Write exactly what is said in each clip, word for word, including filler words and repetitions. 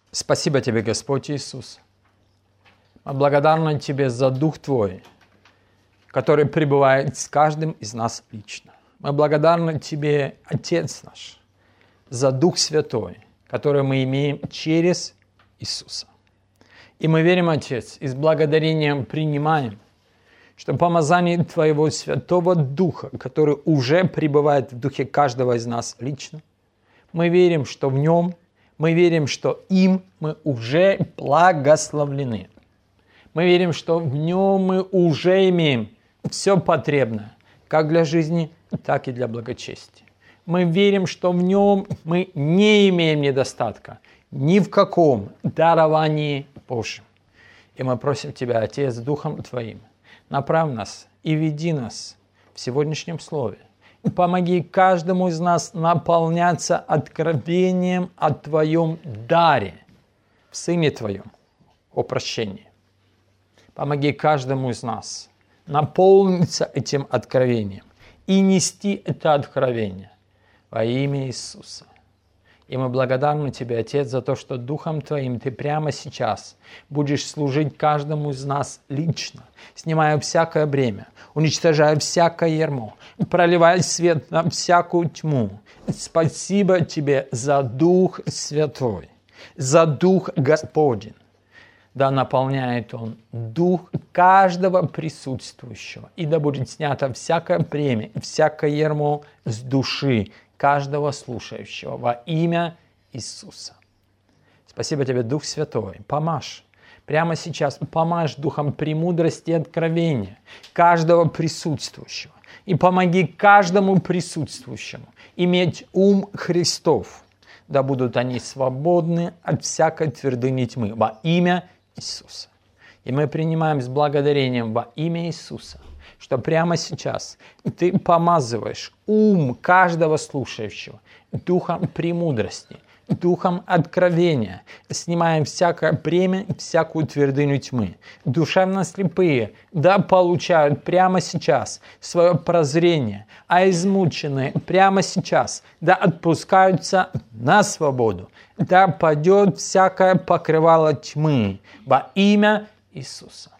Спасибо Тебе, Господь Иисус. Мы благодарны Тебе за Дух Твой, который пребывает с каждым из нас лично. Мы благодарны Тебе, Отец наш, за Дух Святой, который мы имеем через Иисуса. И мы верим, Отец, и с благодарением принимаем, что помазание Твоего Святого Духа, который уже пребывает в духе каждого из нас лично, мы верим, что в нем, мы верим, что им мы уже благословлены. Мы верим, что в нем мы уже имеем все потребное, как для жизни, так и для благочестия. Мы верим, что в нем мы не имеем недостатка ни в каком даровании Божьем. И мы просим Тебя, Отец, Духом Твоим, направь нас и веди нас в сегодняшнем слове. И помоги каждому из нас наполняться откровением о Твоем даре, в Сыне Твоем, о прощении. Помоги каждому из нас наполниться этим откровением и нести это откровение во имя Иисуса. И мы благодарны Тебе, Отец, за то, что Духом Твоим Ты прямо сейчас будешь служить каждому из нас лично, снимая всякое бремя, уничтожая всякое ярмо, проливая свет на всякую тьму. Спасибо Тебе за Дух Святой, за Дух Господень. Да наполняет Он дух каждого присутствующего, и да будет снято всякое бремя, всякое ярмо с души каждого слушающего во имя Иисуса. Спасибо Тебе, Дух Святой. Помажь. Прямо сейчас помажь духом премудрости и откровения каждого присутствующего. И помоги каждому присутствующему иметь ум Христов. Да будут они свободны от всякой твердыни тьмы во имя Иисуса. И мы принимаем с благодарением во имя Иисуса, что прямо сейчас Ты помазываешь ум каждого слушающего духом премудрости, духом откровения, снимаем всякое бремя, всякую твердыню тьмы. Душевно слепые да получают прямо сейчас свое прозрение, а измученные прямо сейчас да отпускаются на свободу. Да падет всякое покрывало тьмы во имя Иисуса.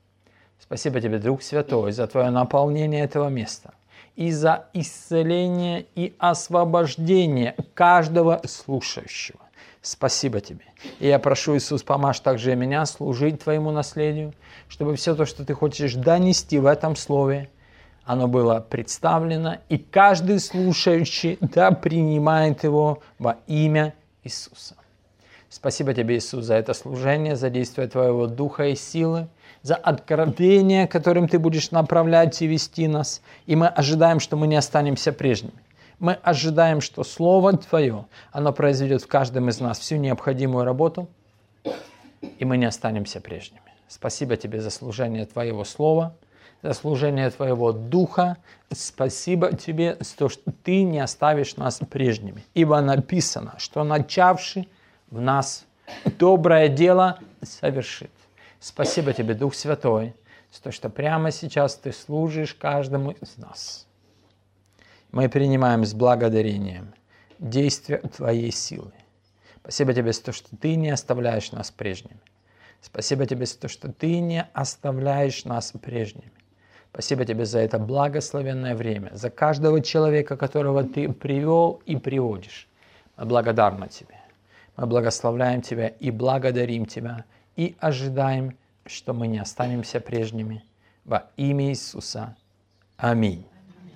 Спасибо Тебе, Дух Святой, за Твое наполнение этого места и за исцеление и освобождение каждого слушающего. Спасибо Тебе. И я прошу, Иисус, помажь также и меня служить Твоему наследию, чтобы все то, что Ты хочешь донести в этом слове, оно было представлено, и каждый слушающий да принимает его во имя Иисуса. Спасибо Тебе, Иисус, за это служение, за действие Твоего Духа и силы, за откровение, которым Ты будешь направлять и вести нас. И мы ожидаем, что мы не останемся прежними. Мы ожидаем, что Слово Твое, оно произведет в каждом из нас всю необходимую работу, и мы не останемся прежними. Спасибо Тебе за служение Твоего Слова, за служение Твоего Духа. Спасибо Тебе за то, что Ты не оставишь нас прежними. Ибо написано, что начавший в нас доброе дело совершит. Спасибо Тебе, Дух Святой, за то, что прямо сейчас Ты служишь каждому из нас. Мы принимаем с благодарением действия Твоей силы. Спасибо Тебе за то, что Ты не оставляешь нас прежними. Спасибо Тебе за то, что Ты не оставляешь нас прежними. Спасибо Тебе за это благословенное время, за каждого человека, которого Ты привел и приводишь. Мы благодарны Тебе. Мы благословляем Тебя и благодарим Тебя, и ожидаем, что мы не останемся прежними. Во имя Иисуса. Аминь.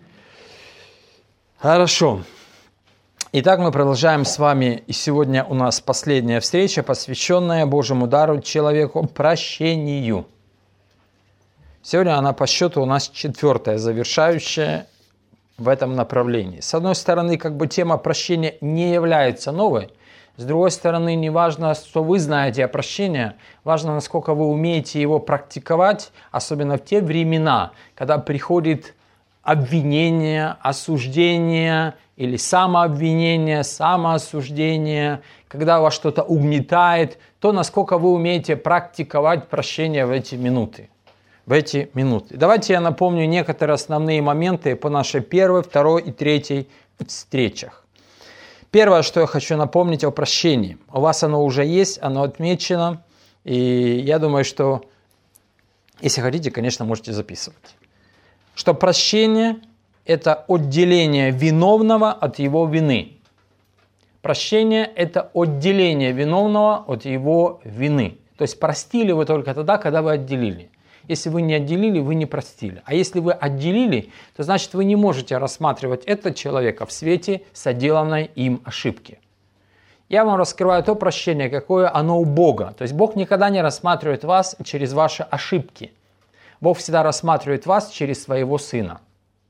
Хорошо. Итак, мы продолжаем с вами, и сегодня у нас последняя встреча, посвященная Божьему дару человеку прощению. Сегодня она по счету у нас четвертая, завершающая в этом направлении. С одной стороны, как бы тема прощения не является новой. С другой стороны, не важно, что вы знаете о прощении, важно, насколько вы умеете его практиковать, особенно в те времена, когда приходит обвинение, осуждение или самообвинение, самоосуждение, когда вас что-то угнетает, то насколько вы умеете практиковать прощение в эти минуты. В эти минуты. Давайте я напомню некоторые основные моменты по нашей первой, второй и третьей встречах. Первое, что я хочу напомнить о прощении. У вас оно уже есть, оно отмечено. И я думаю, что, если хотите, конечно, можете записывать. Что прощение – это отделение виновного от его вины. Прощение – это отделение виновного от его вины. То есть простили вы только тогда, когда вы отделили. Если вы не отделили, вы не простили. А если вы отделили, то значит вы не можете рассматривать этого человека в свете соделанной им ошибки. Я вам раскрываю то прощение, какое оно у Бога. То есть Бог никогда не рассматривает вас через ваши ошибки. Бог всегда рассматривает вас через своего Сына.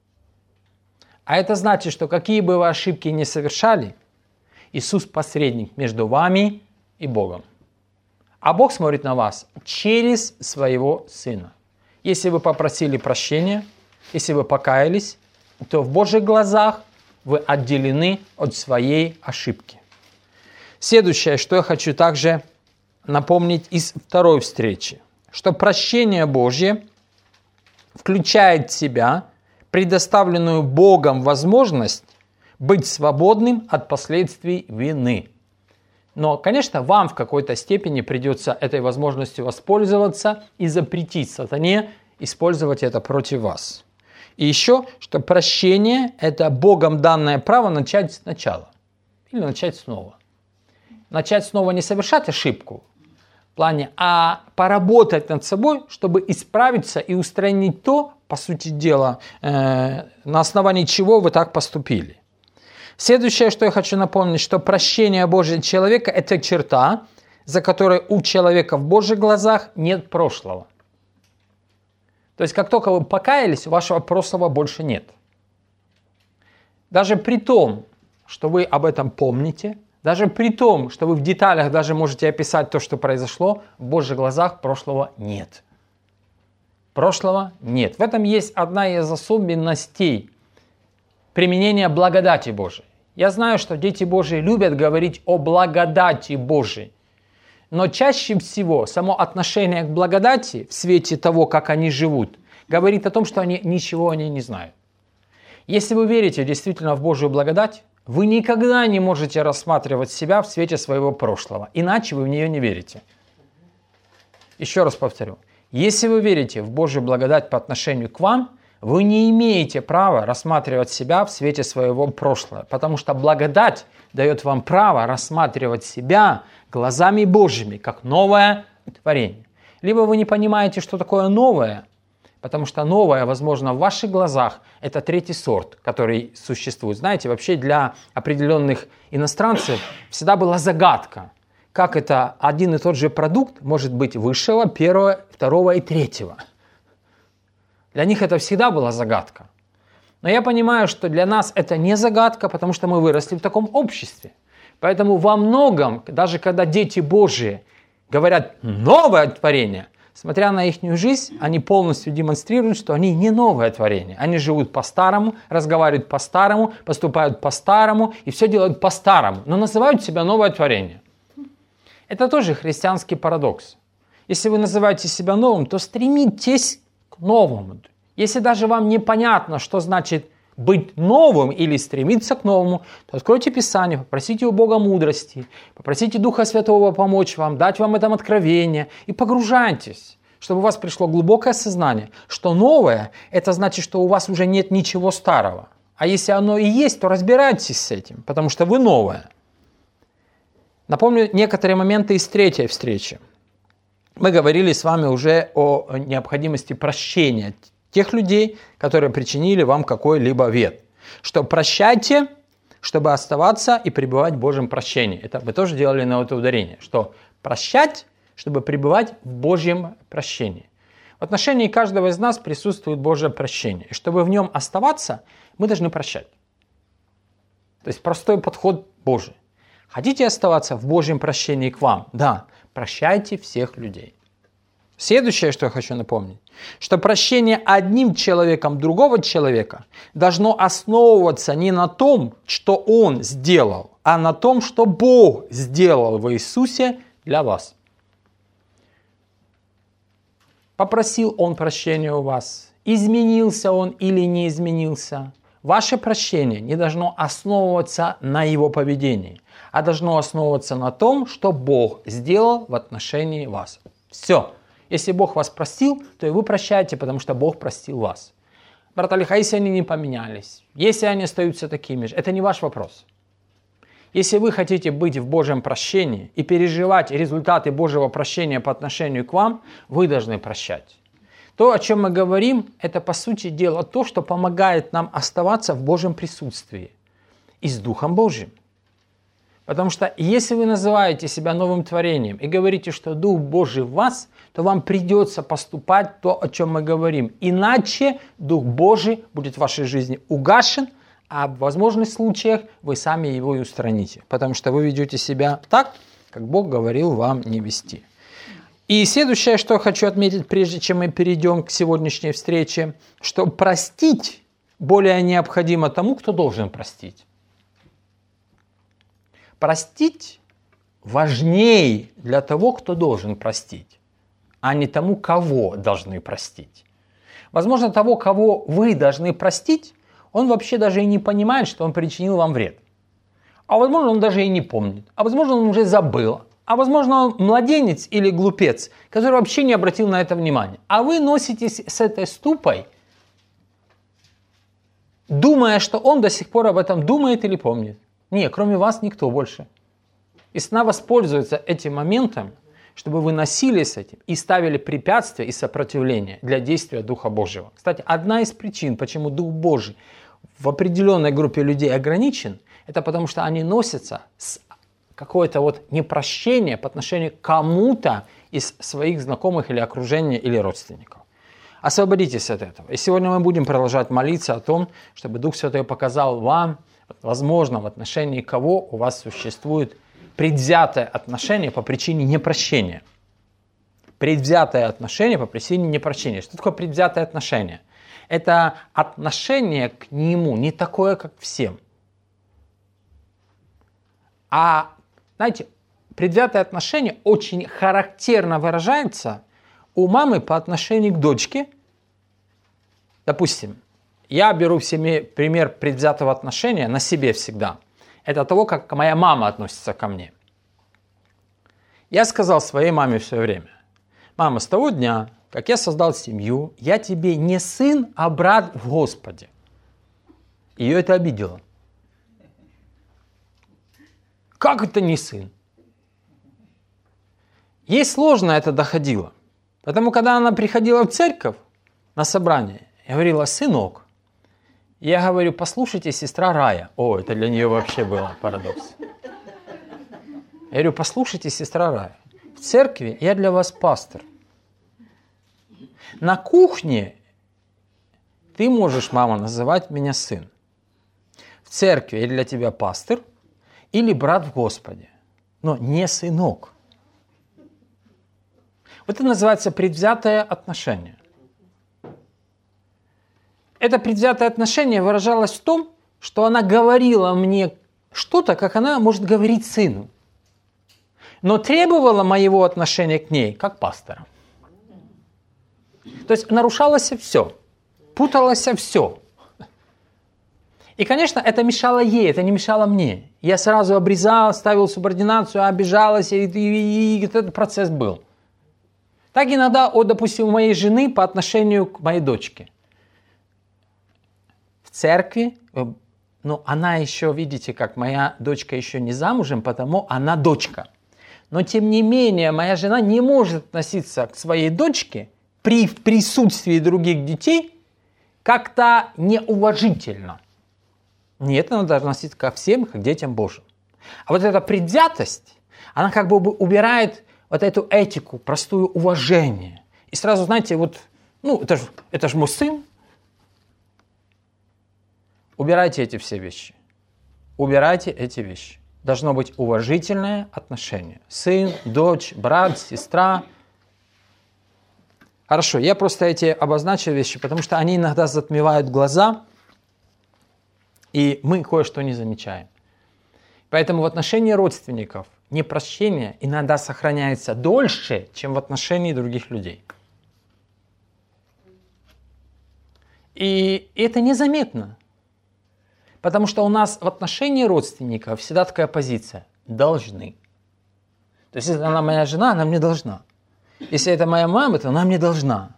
А это значит, что какие бы вы ошибки ни совершали, Иисус посредник между вами и Богом. А Бог смотрит на вас через своего Сына. Если вы попросили прощения, если вы покаялись, то в Божьих глазах вы отделены от своей ошибки. Следующее, что я хочу также напомнить из второй встречи, что прощение Божье включает в себя предоставленную Богом возможность быть свободным от последствий вины. Но, конечно, вам в какой-то степени придется этой возможностью воспользоваться и запретить сатане использовать это против вас. И еще, что прощение – это Богом данное право начать сначала или начать снова. Начать снова не совершать ошибку в плане, а поработать над собой, чтобы исправиться и устранить то, по сути дела, э, на основании чего вы так поступили. Следующее, что я хочу напомнить, что прощение Божьего человека – это черта, за которой у человека в Божьих глазах нет прошлого. То есть, как только вы покаялись, вашего прошлого больше нет. Даже при том, что вы об этом помните, даже при том, что вы в деталях даже можете описать то, что произошло, в Божьих глазах прошлого нет. Прошлого нет. В этом есть одна из особенностей применения благодати Божией. Я знаю, что дети Божии любят говорить о благодати Божией. Но чаще всего само отношение к благодати в свете того, как они живут, говорит о том, что они ничего о ней не знают. Если вы верите действительно в Божью благодать, вы никогда не можете рассматривать себя в свете своего прошлого, иначе вы в нее не верите. Еще раз повторю. Если вы верите в Божью благодать по отношению к вам, вы не имеете права рассматривать себя в свете своего прошлого, потому что благодать дает вам право рассматривать себя глазами Божьими, как новое творение. Либо вы не понимаете, что такое новое, потому что новое, возможно, в ваших глазах это третий сорт, который существует. Знаете, вообще для определенных иностранцев всегда была загадка, как это один и тот же продукт может быть высшего, первого, второго и третьего. Для них это всегда была загадка. Но я понимаю, что для нас это не загадка, потому что мы выросли в таком обществе. Поэтому во многом, даже когда дети Божьи говорят «новое творение», смотря на их жизнь, они полностью демонстрируют, что они не новое творение. Они живут по-старому, разговаривают по-старому, поступают по-старому и все делают по-старому, но называют себя новое творение. Это тоже христианский парадокс. Если вы называете себя новым, то стремитесь к новому. Если даже вам непонятно, что значит быть новым или стремиться к новому, то откройте Писание, попросите у Бога мудрости, попросите Духа Святого помочь вам, дать вам это откровение и погружайтесь, чтобы у вас пришло глубокое сознание, что новое – это значит, что у вас уже нет ничего старого. А если оно и есть, то разбирайтесь с этим, потому что вы новое. Напомню некоторые моменты из третьей встречи. Мы говорили с вами уже о необходимости прощения тех людей, которые причинили вам какой-либо вред. Что прощайте, чтобы оставаться и пребывать в Божьем прощении. Это мы тоже делали на это ударение. Что прощать, чтобы пребывать в Божьем прощении. В отношении каждого из нас присутствует Божье прощение. И чтобы в нем оставаться, мы должны прощать. То есть простой подход Божий. Хотите оставаться в Божьем прощении к вам? Да, прощайте всех людей. Следующее, что я хочу напомнить, что прощение одним человеком другого человека должно основываться не на том, что он сделал, а на том, что Бог сделал в Иисусе для вас. Попросил он прощения у вас, изменился он или не изменился, ваше прощение не должно основываться на его поведении, а должно основываться на том, что Бог сделал в отношении вас. Все. Если Бог вас простил, то и вы прощаете, потому что Бог простил вас. Брат Олег, а если они не поменялись, если они остаются такими же, это не ваш вопрос. Если вы хотите быть в Божьем прощении и переживать результаты Божьего прощения по отношению к вам, вы должны прощать. То, о чем мы говорим, это по сути дела то, что помогает нам оставаться в Божьем присутствии и с Духом Божьим. Потому что если вы называете себя новым творением и говорите, что Дух Божий в вас, то вам придется поступать то, о чем мы говорим. Иначе Дух Божий будет в вашей жизни угашен, а в возможных случаях вы сами его и устраните. Потому что вы ведете себя так, как Бог говорил вам не вести. И следующее, что я хочу отметить, прежде чем мы перейдем к сегодняшней встрече, что простить более необходимо тому, кто должен простить. Простить важнее для того, кто должен простить, а не тому, кого должны простить. Возможно, того, кого вы должны простить, он вообще даже и не понимает, что он причинил вам вред. А возможно, он даже и не помнит. А возможно, он уже забыл. А возможно, он младенец или глупец, который вообще не обратил на это внимания. А вы носитесь с этой ступой, думая, что он до сих пор об этом думает или помнит. Нет, кроме вас никто больше. И сатана воспользуется этим моментом, чтобы вы носились с этим и ставили препятствия и сопротивление для действия Духа Божьего. Кстати, одна из причин, почему Дух Божий в определенной группе людей ограничен, это потому что они носятся с какое-то вот непрощение по отношению к кому-то из своих знакомых или окружения или родственников. Освободитесь от этого. И сегодня мы будем продолжать молиться о том, чтобы Дух Святой показал вам, возможно, в отношении кого у вас существует предвзятое отношение по причине непрощения. Предвзятое отношение по причине непрощения. Что такое предвзятое отношение? Это отношение к нему не такое, как всем. А, знаете, предвзятое отношение очень характерно выражается у мамы по отношению к дочке. Допустим, я беру в семье пример предвзятого отношения на себе всегда. Это того, как моя мама относится ко мне. Я сказал своей маме все время: мама, с того дня, как я создал семью, я тебе не сын, а брат в Господе. Ее это обидело. Как это не сын? Ей сложно это доходило. Поэтому, когда она приходила в церковь на собрание, я говорила: сынок. Я говорю: послушайте, сестра Рая. О, это для нее вообще было парадокс. Я говорю: послушайте, сестра Рая. В церкви я для вас пастор. На кухне ты можешь, мама, называть меня сын. В церкви я для тебя пастор или брат в Господе, но не сынок. Вот это называется предвзятое отношение. Это предвзятое отношение выражалось в том, что она говорила мне что-то, как она может говорить сыну, но требовала моего отношения к ней как пастора. То есть нарушалось все, путалось все. И, конечно, это мешало ей, это не мешало мне. Я сразу обрезал, ставил субординацию, обижалась, и, и, и этот процесс был. Так иногда, о, допустим, у моей жены по отношению к моей дочке. В церкви, ну, она еще, видите, как моя дочка еще не замужем, потому она дочка. Но, тем не менее, моя жена не может относиться к своей дочке при присутствии других детей как-то неуважительно. Нет, она должна относиться ко всем, как к детям Божьим. А вот эта предвзятость, она как бы убирает вот эту этику, простое уважение. И сразу, знаете, вот, ну, это же это ж мой сын. Убирайте эти все вещи. Убирайте эти вещи. Должно быть уважительное отношение. Сын, дочь, брат, сестра. Хорошо, я просто эти обозначил вещи, потому что они иногда затмевают глаза, и мы кое-что не замечаем. Поэтому в отношении родственников непрощение иногда сохраняется дольше, чем в отношении других людей. И это незаметно. Потому что у нас в отношении родственников всегда такая позиция – должны. То есть, если она моя жена, она мне должна. Если это моя мама, то она мне должна.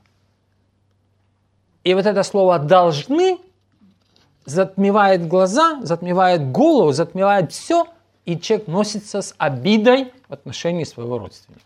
И вот это слово «должны» затмевает глаза, затмевает голову, затмевает все, и человек носится с обидой в отношении своего родственника.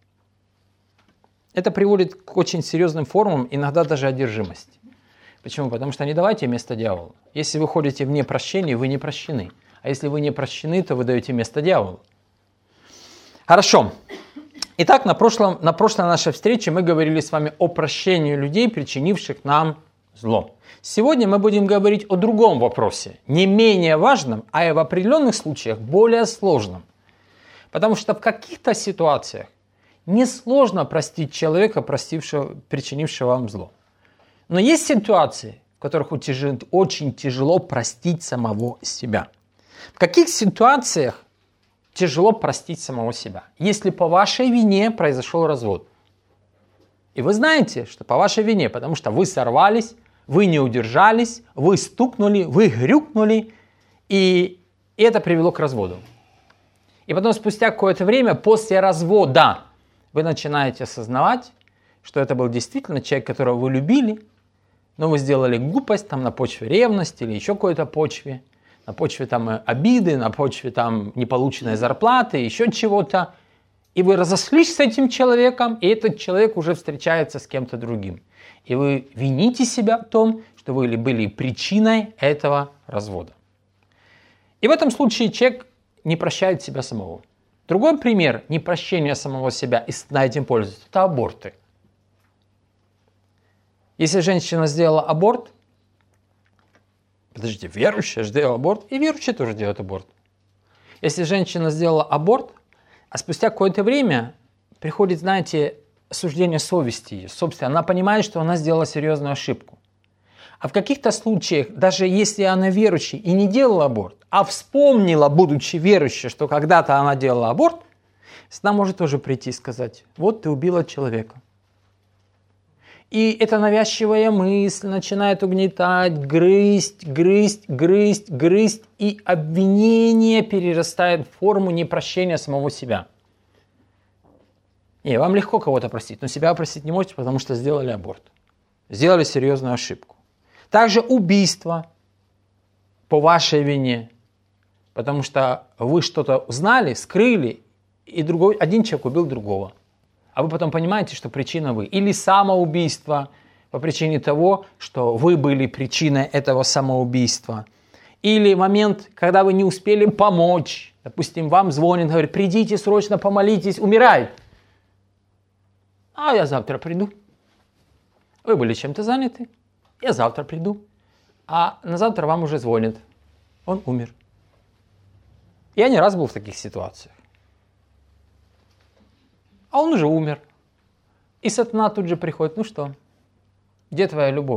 Это приводит к очень серьезным формам, иногда даже одержимости. Почему? Потому что не давайте место дьяволу. Если вы ходите в непрощении, вы не прощены. А если вы не прощены, то вы даете место дьяволу. Хорошо. Итак, на, прошлом, на прошлой нашей встрече мы говорили с вами о прощении людей, причинивших нам зло. Сегодня мы будем говорить о другом вопросе, не менее важном, а и в определенных случаях более сложном. Потому что в каких-то ситуациях несложно простить человека, простившего, причинившего вам зло. Но есть ситуации, в которых очень тяжело простить самого себя. В каких ситуациях тяжело простить самого себя? Если по вашей вине произошел развод. И вы знаете, что по вашей вине, потому что вы сорвались, вы не удержались, вы стукнули, вы грюкнули, и это привело к разводу. И потом спустя какое-то время, после развода, вы начинаете осознавать, что это был действительно человек, которого вы любили, но вы сделали глупость там, на почве ревности или еще какой-то почве, на почве там, обиды, на почве там, неполученной зарплаты, еще чего-то. И вы разошлись с этим человеком, и этот человек уже встречается с кем-то другим. И вы вините себя в том, что вы были причиной этого развода. И в этом случае человек не прощает себя самого. Другой пример непрощения самого себя и на этим пользуется – это аборты. Если женщина сделала аборт, подождите, верующая сделала аборт, и верующие тоже делают аборт. Если женщина сделала аборт, а спустя какое-то время приходит, знаете, осуждение совести ее. Собственно, она понимает, что она сделала серьезную ошибку. А в каких-то случаях, даже если она верующая и не делала аборт, а вспомнила, будучи верующей, что когда-то она делала аборт, она может тоже прийти и сказать: вот ты убила человека. И эта навязчивая мысль начинает угнетать, грызть, грызть, грызть, грызть, и обвинение перерастает в форму непрощения самого себя. Не, вам легко кого-то простить, но себя простить не можете, потому что сделали аборт. Сделали серьезную ошибку. Также убийство по вашей вине, потому что вы что-то узнали, скрыли, и другой, один человек убил другого. А вы потом понимаете, что причина вы. Или самоубийство по причине того, что вы были причиной этого самоубийства. Или момент, когда вы не успели помочь. Допустим, вам звонит, говорит: придите срочно, помолитесь, умирает. А я завтра приду. Вы были чем-то заняты. Я завтра приду. А на завтра вам уже звонят. Он умер. Я не раз был в таких ситуациях. А он уже умер. И сатана тут же приходит: ну что, где твоя любовь?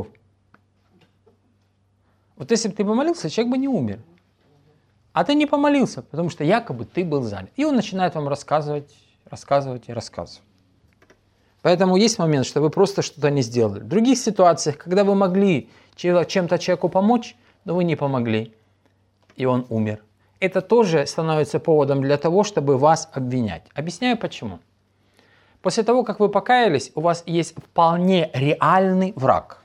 Вот если бы ты помолился, человек бы не умер. А ты не помолился, потому что якобы ты был занят. И он начинает вам рассказывать, рассказывать и рассказывать. Поэтому есть момент, что вы просто что-то не сделали. В других ситуациях, когда вы могли чем-то человеку помочь, но вы не помогли, и он умер. Это тоже становится поводом для того, чтобы вас обвинять. Объясняю почему. После того, как вы покаялись, у вас есть вполне реальный враг.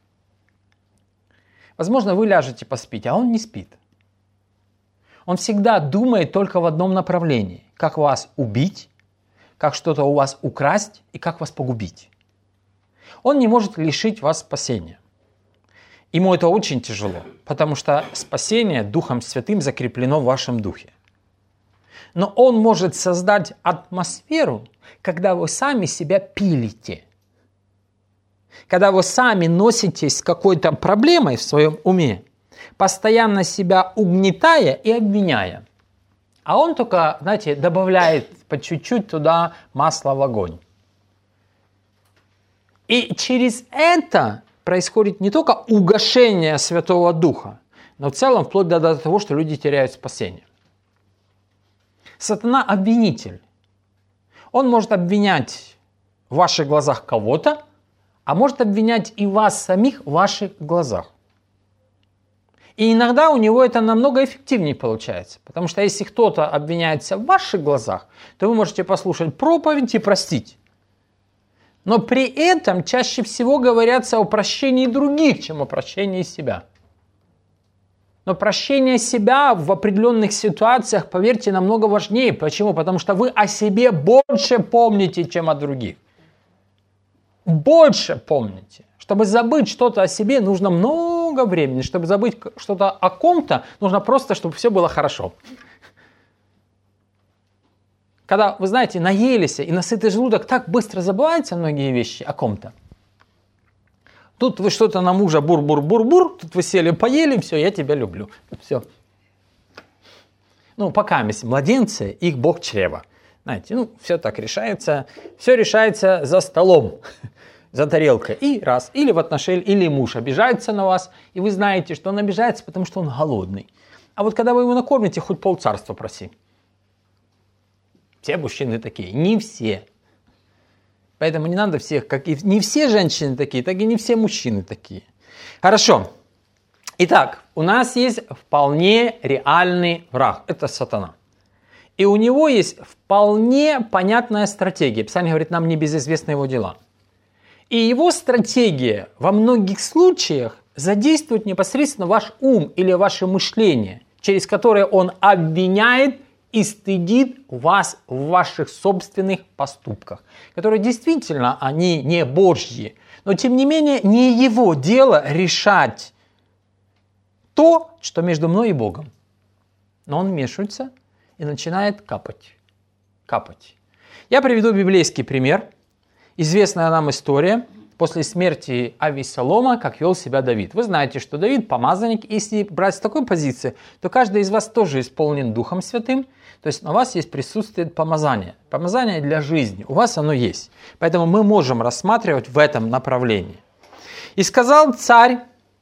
Возможно, вы ляжете поспите, а он не спит. Он всегда думает только в одном направлении. Как вас убить, как что-то у вас украсть и как вас погубить. Он не может лишить вас спасения. Ему это очень тяжело, потому что спасение Духом Святым закреплено в вашем духе. Но он может создать атмосферу, когда вы сами себя пилите. Когда вы сами носитесь с какой-то проблемой в своем уме, постоянно себя угнетая и обвиняя. А он только, знаете, добавляет по чуть-чуть туда масла в огонь. И через это происходит не только угошение Святого Духа, но в целом вплоть до того, что люди теряют спасение. Сатана – обвинитель. Он может обвинять в ваших глазах кого-то, а может обвинять и вас самих в ваших глазах. И иногда у него это намного эффективнее получается. Потому что если кто-то обвиняется в ваших глазах, то вы можете послушать проповедь и простить. Но при этом чаще всего говорится о прощении других, чем о прощении себя. Но прощение себя в определенных ситуациях, поверьте, намного важнее. Почему? Потому что вы о себе больше помните, чем о других. Больше помните. Чтобы забыть что-то о себе, нужно много времени. Чтобы забыть что-то о ком-то, нужно просто, чтобы все было хорошо. Когда, вы знаете, наелись и насытый желудок, так быстро забываются многие вещи о ком-то. Тут вы что-то на мужа бур-бур-бур-бур, тут вы сели, поели, все, я тебя люблю. Все. Ну, пока мы младенцы, их Бог чрева. Знаете, ну, все так решается. Все решается за столом, за тарелкой. И раз, или в отношениях, или муж обижается на вас, и вы знаете, что он обижается, потому что он голодный. А вот когда вы его накормите, хоть полцарства проси. Все мужчины такие, не все. Поэтому не надо всех, как и не все женщины такие, так и не все мужчины такие. Хорошо. Итак, у нас есть вполне реальный враг. Это сатана. И у него есть вполне понятная стратегия. Писание говорит, нам не безызвестны его дела. И его стратегия во многих случаях задействует непосредственно ваш ум или ваше мышление, через которое он обвиняет и стыдит вас в ваших собственных поступках, которые действительно, они не Божьи. Но тем не менее, не его дело решать то, что между мной и Богом. Но он вмешивается и начинает капать. Капать. Я приведу библейский пример. Известная нам история после смерти Авессалома, как вел себя Давид. Вы знаете, что Давид помазанник. Если брать с такой позиции, то каждый из вас тоже исполнен Духом Святым. То есть на вас есть присутствие помазания. Помазание для жизни. У вас оно есть. Поэтому мы можем рассматривать в этом направлении. И сказал царь,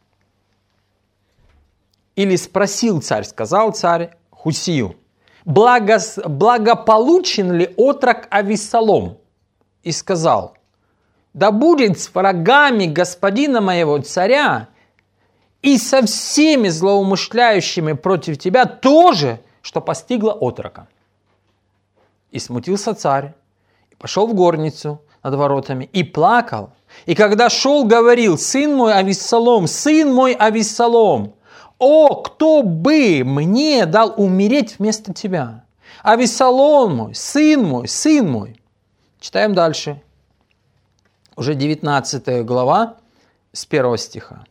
или спросил царь, сказал царь Хусию, Благос, благополучен ли отрок Авессалом? И сказал, да будет с врагами господина моего царя и со всеми злоумышляющими против тебя тоже, что постигло отрока. И смутился царь, и пошел в горницу над воротами, и плакал. И когда шел, говорил, сын мой Авессалом, сын мой Авессалом, о, кто бы мне дал умереть вместо тебя? Авессалом мой, сын мой, сын мой. Читаем дальше. Уже девятнадцатая глава, с первого стиха.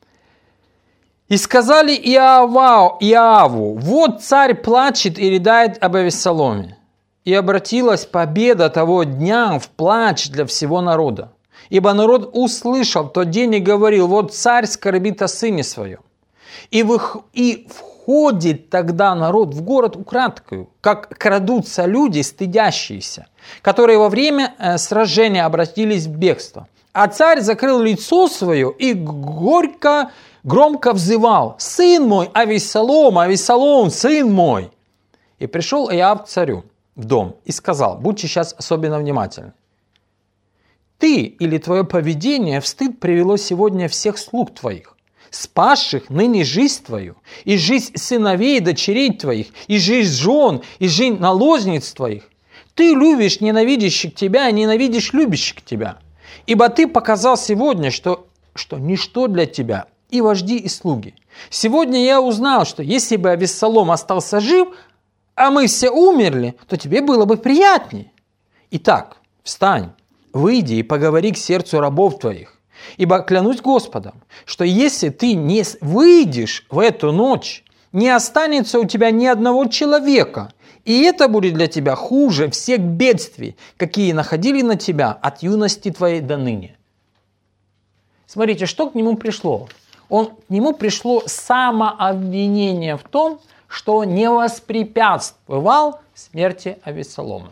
«И сказали Иоаву, Иоаву, вот царь плачет и рыдает об Авессаломе. И обратилась победа того дня в плач для всего народа. Ибо народ услышал тот день и говорил, вот царь скорбит о сыне своем. И, вых... и входит тогда народ в город украдкою, как крадутся люди, стыдящиеся, которые во время э, сражения обратились в бегство. А царь закрыл лицо свое и горько, громко взывал, сын мой, Авессалом, Авессалом, сын мой. И пришел Иоав к царю в дом и сказал, будьте сейчас особенно внимательны. Ты или твое поведение в стыд привело сегодня всех слуг твоих, спасших ныне жизнь твою, и жизнь сыновей и дочерей твоих, и жизнь жен, и жизнь наложниц твоих. Ты любишь ненавидящих тебя, и ненавидишь любящих тебя. Ибо ты показал сегодня, что, что ничто для тебя, и вожди, и слуги. Сегодня я узнал, что если бы Авессалом остался жив, а мы все умерли, то тебе было бы приятнее. Итак, встань, выйди и поговори к сердцу рабов твоих. Ибо клянусь Господом, что если ты не выйдешь в эту ночь, не останется у тебя ни одного человека, и это будет для тебя хуже всех бедствий, какие находили на тебя от юности твоей до ныне. Смотрите, что к нему пришло. Он, к нему пришло самообвинение в том, что не воспрепятствовал смерти Авессалома.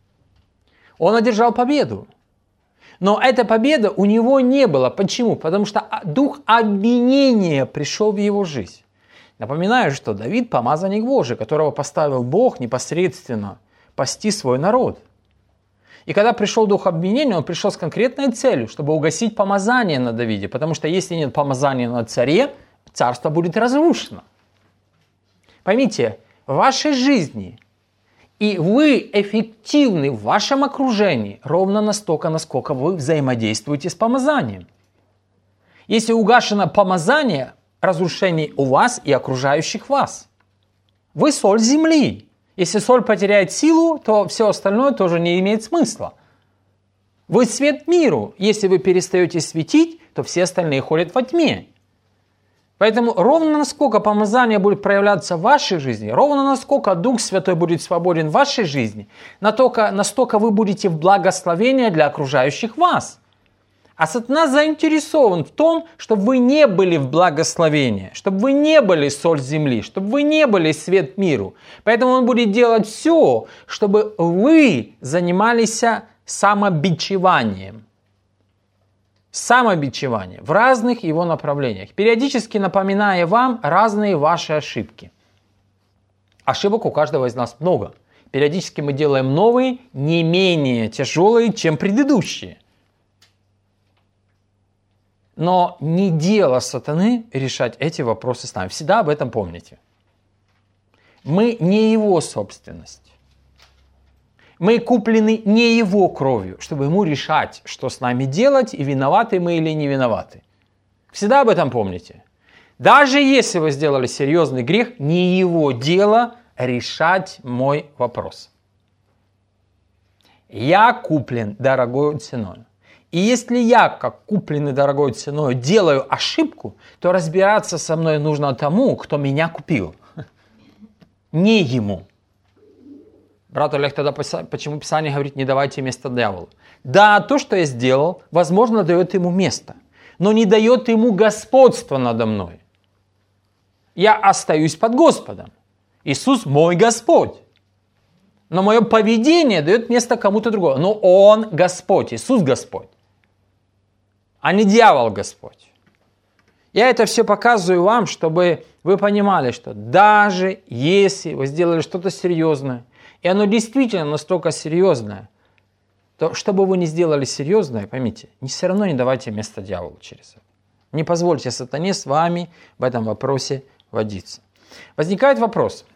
Он одержал победу. Но эта победа у него не была. Почему? Потому что дух обвинения пришел в его жизнь. Напоминаю, что Давид помазанник Божий, которого поставил Бог непосредственно пасти свой народ. И когда пришел дух обвинения, он пришел с конкретной целью, чтобы угасить помазание на Давиде. Потому что если нет помазания на царе, царство будет разрушено. Поймите, в вашей жизни и вы эффективны в вашем окружении ровно настолько, насколько вы взаимодействуете с помазанием. Если угашено помазание, разрушение у вас и окружающих вас. Вы соль земли. Если соль потеряет силу, то все остальное тоже не имеет смысла. Вы свет миру. Если вы перестаете светить, то все остальные ходят во тьме. Поэтому ровно насколько помазание будет проявляться в вашей жизни, ровно насколько Дух Святой будет свободен в вашей жизни, настолько, настолько вы будете в благословении для окружающих вас. А сатана заинтересован в том, чтобы вы не были в благословении, чтобы вы не были соль земли, чтобы вы не были свет миру. Поэтому он будет делать все, чтобы вы занимались самобичеванием. Самобичевание в разных его направлениях, периодически напоминая вам разные ваши ошибки. Ошибок у каждого из нас много. Периодически мы делаем новые, не менее тяжелые, чем предыдущие. Но не дело сатаны решать эти вопросы с нами. Всегда об этом помните. Мы не его собственность. Мы куплены не его кровью, чтобы ему решать, что с нами делать, и виноваты мы или не виноваты. Всегда об этом помните. Даже если вы сделали серьезный грех, не его дело решать мой вопрос. Я куплен дорогой ценой. И если я, как купленный дорогой ценой, делаю ошибку, то разбираться со мной нужно тому, кто меня купил. Не ему. Брат Олег, тогда почему Писание говорит, не давайте место дьяволу? Да, то, что я сделал, возможно, дает ему место, но не дает ему господства надо мной. Я остаюсь под Господом. Иисус мой Господь. Но мое поведение дает место кому-то другому. Но Он Господь, Иисус Господь, а не дьявол Господь. Я это все показываю вам, чтобы вы понимали, что даже если вы сделали что-то серьезное, и оно действительно настолько серьезное, то что бы вы ни сделали серьезное, поймите, все равно не давайте место дьяволу через это. Не позвольте сатане с вами в этом вопросе водиться. Возникает вопрос,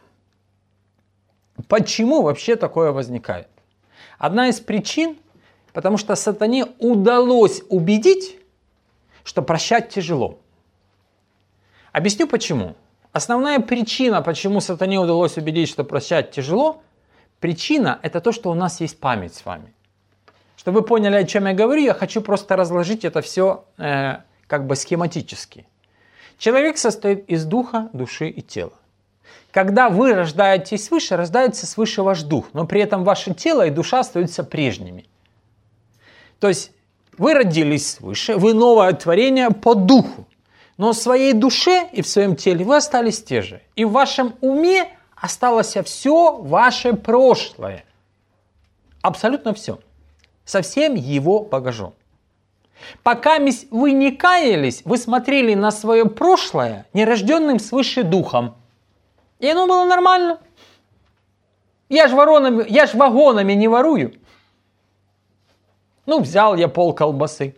почему вообще такое возникает? Одна из причин, потому что сатане удалось убедить, что прощать тяжело. Объясню почему. Основная причина, почему сатане удалось убедить, что прощать тяжело, причина – это то, что у нас есть память с вами. Чтобы вы поняли, о чем я говорю, я хочу просто разложить это все э, как бы схематически. Человек состоит из духа, души и тела. Когда вы рождаетесь свыше, рождается свыше ваш дух, но при этом ваше тело и душа остаются прежними. То есть вы родились свыше, вы новое творение по духу, но в своей душе и в своем теле вы остались те же. И в вашем уме осталось все ваше прошлое. Абсолютно все. Со всем его багажом. Пока вы не каялись, вы смотрели на свое прошлое нерожденным свыше духом. И оно было нормально. Я ж, воронами, я ж вагонами не ворую. Ну, взял я пол колбасы.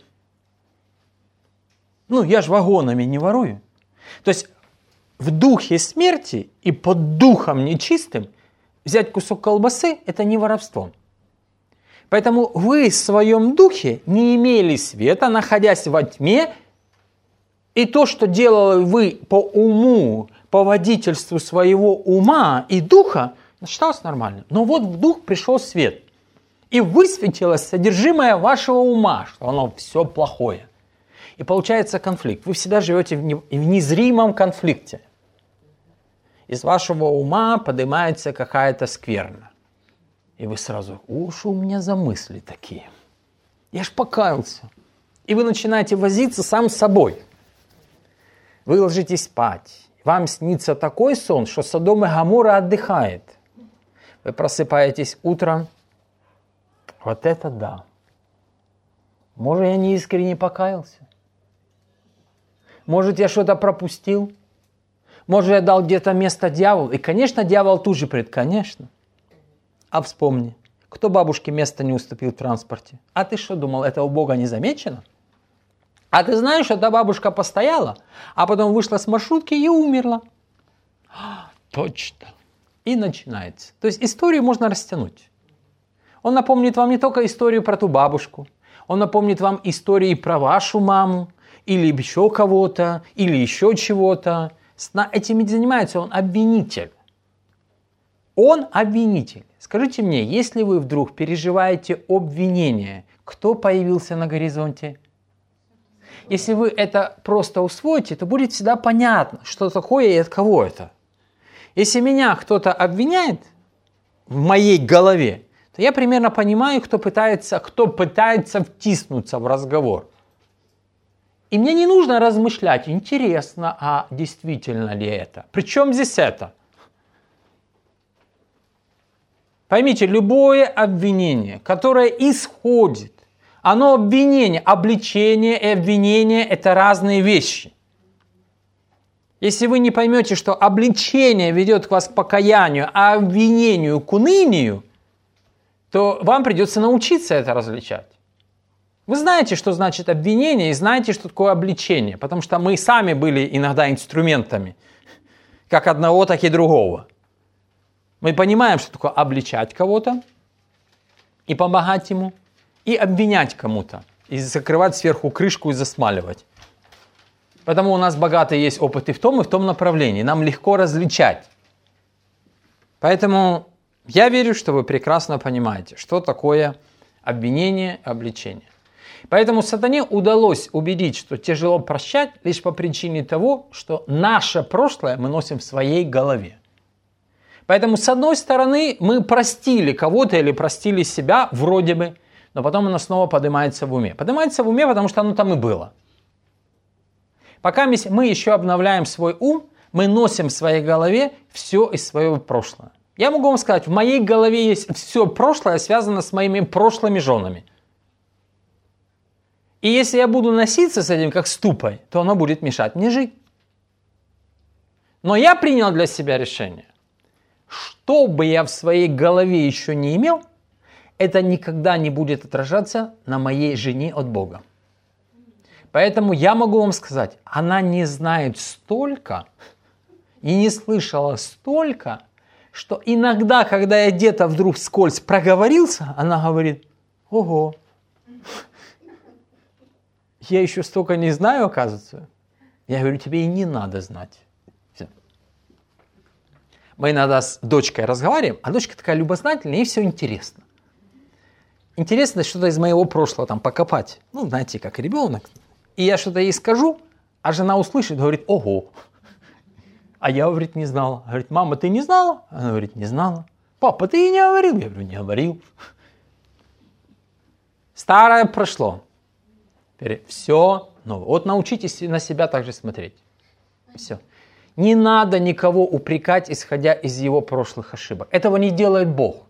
Ну, я ж вагонами не ворую. То есть в духе смерти и под духом нечистым взять кусок колбасы – это не воровство. Поэтому вы в своем духе не имели света, находясь во тьме, и то, что делали вы по уму, по водительству своего ума и духа, считалось нормально. Но вот в дух пришел свет, и высветилось содержимое вашего ума, что оно все плохое. И получается конфликт. Вы всегда живете в незримом конфликте. Из вашего ума поднимается какая-то скверна. И вы сразу, о, что у меня за мысли такие? Я ж покаялся. И вы начинаете возиться сам с собой. Вы ложитесь спать. Вам снится такой сон, что Содом и Гоморра отдыхает. Вы просыпаетесь утром. Вот это да. Может, я не искренне покаялся? Может, я что-то пропустил? Может, я дал где-то место дьяволу? И, конечно, дьявол тут же придет. Конечно. А вспомни, кто бабушке место не уступил в транспорте? А ты что думал, это у Бога не замечено? А ты знаешь, что эта бабушка постояла, а потом вышла с маршрутки и умерла. Точно. И начинается. То есть историю можно растянуть. Он напомнит вам не только историю про ту бабушку, он напомнит вам истории про вашу маму, или еще кого-то, или еще чего-то. Этим занимается он обвинитель. Он обвинитель. Скажите мне, если вы вдруг переживаете обвинение, кто появился на горизонте? Если вы это просто усвоите, то будет всегда понятно, что такое и от кого это. Если меня кто-то обвиняет в моей голове, то я примерно понимаю, кто пытается, кто пытается втиснуться в разговор. И мне не нужно размышлять, интересно, а действительно ли это? Причем здесь это? Поймите, любое обвинение, которое исходит, оно обвинение, обличение и обвинение – это разные вещи. Если вы не поймете, что обличение ведет вас к покаянию, а обвинению к унынию, то вам придется научиться это различать. Вы знаете, что значит обвинение, и знаете, что такое обличение, потому что мы сами были иногда инструментами, как одного, так и другого. Мы понимаем, что такое обличать кого-то и помогать ему, и обвинять кому-то, и закрывать сверху крышку и засмаливать. Поэтому у нас богатый есть опыт и в том, и в том направлении. Нам легко различать. Поэтому я верю, что вы прекрасно понимаете, что такое обвинение и обличение. Поэтому сатане удалось убедить, что тяжело прощать лишь по причине того, что наше прошлое мы носим в своей голове. Поэтому, с одной стороны, мы простили кого-то или простили себя, вроде бы, но потом оно снова поднимается в уме. Поднимается в уме, потому что оно там и было. Пока мы еще обновляем свой ум, мы носим в своей голове все из своего прошлого. Я могу вам сказать, в моей голове есть все прошлое, связано с моими прошлыми женами. И если я буду носиться с этим как с тупой, то оно будет мешать мне жить. Но я принял для себя решение. Что бы я в своей голове еще не имел, это никогда не будет отражаться на моей жене от Бога. Поэтому я могу вам сказать, она не знает столько и не слышала столько, что иногда, когда я где-то вдруг вскользь проговорился, она говорит: ого, я еще столько не знаю, оказывается. Я говорю, тебе и не надо знать. Все. Мы иногда с дочкой разговариваем, а дочка такая любознательная, ей все интересно. Интересно что-то из моего прошлого там покопать. Ну, знаете, как ребенок. И я что-то ей скажу, а жена услышит, говорит: ого. А я, говорит, не знала. Говорит: мама, ты не знала? Она говорит: не знала. Папа, ты и не говорил? Я говорю: не говорил. Старое прошло. Теперь все новое. Вот научитесь на себя также смотреть. Все. Не надо никого упрекать, исходя из его прошлых ошибок. Этого не делает Бог.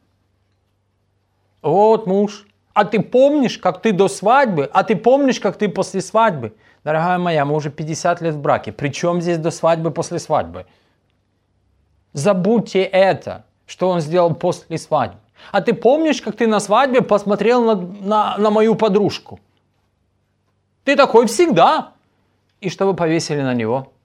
Вот муж. А ты помнишь, как ты до свадьбы? А ты помнишь, как ты после свадьбы? Дорогая моя, мы уже пятьдесят лет в браке. Причем здесь до свадьбы, после свадьбы? Забудьте это, что он сделал после свадьбы. А ты помнишь, как ты на свадьбе посмотрел на, на, на мою подружку? Ты такой всегда. И что вы повесили на него?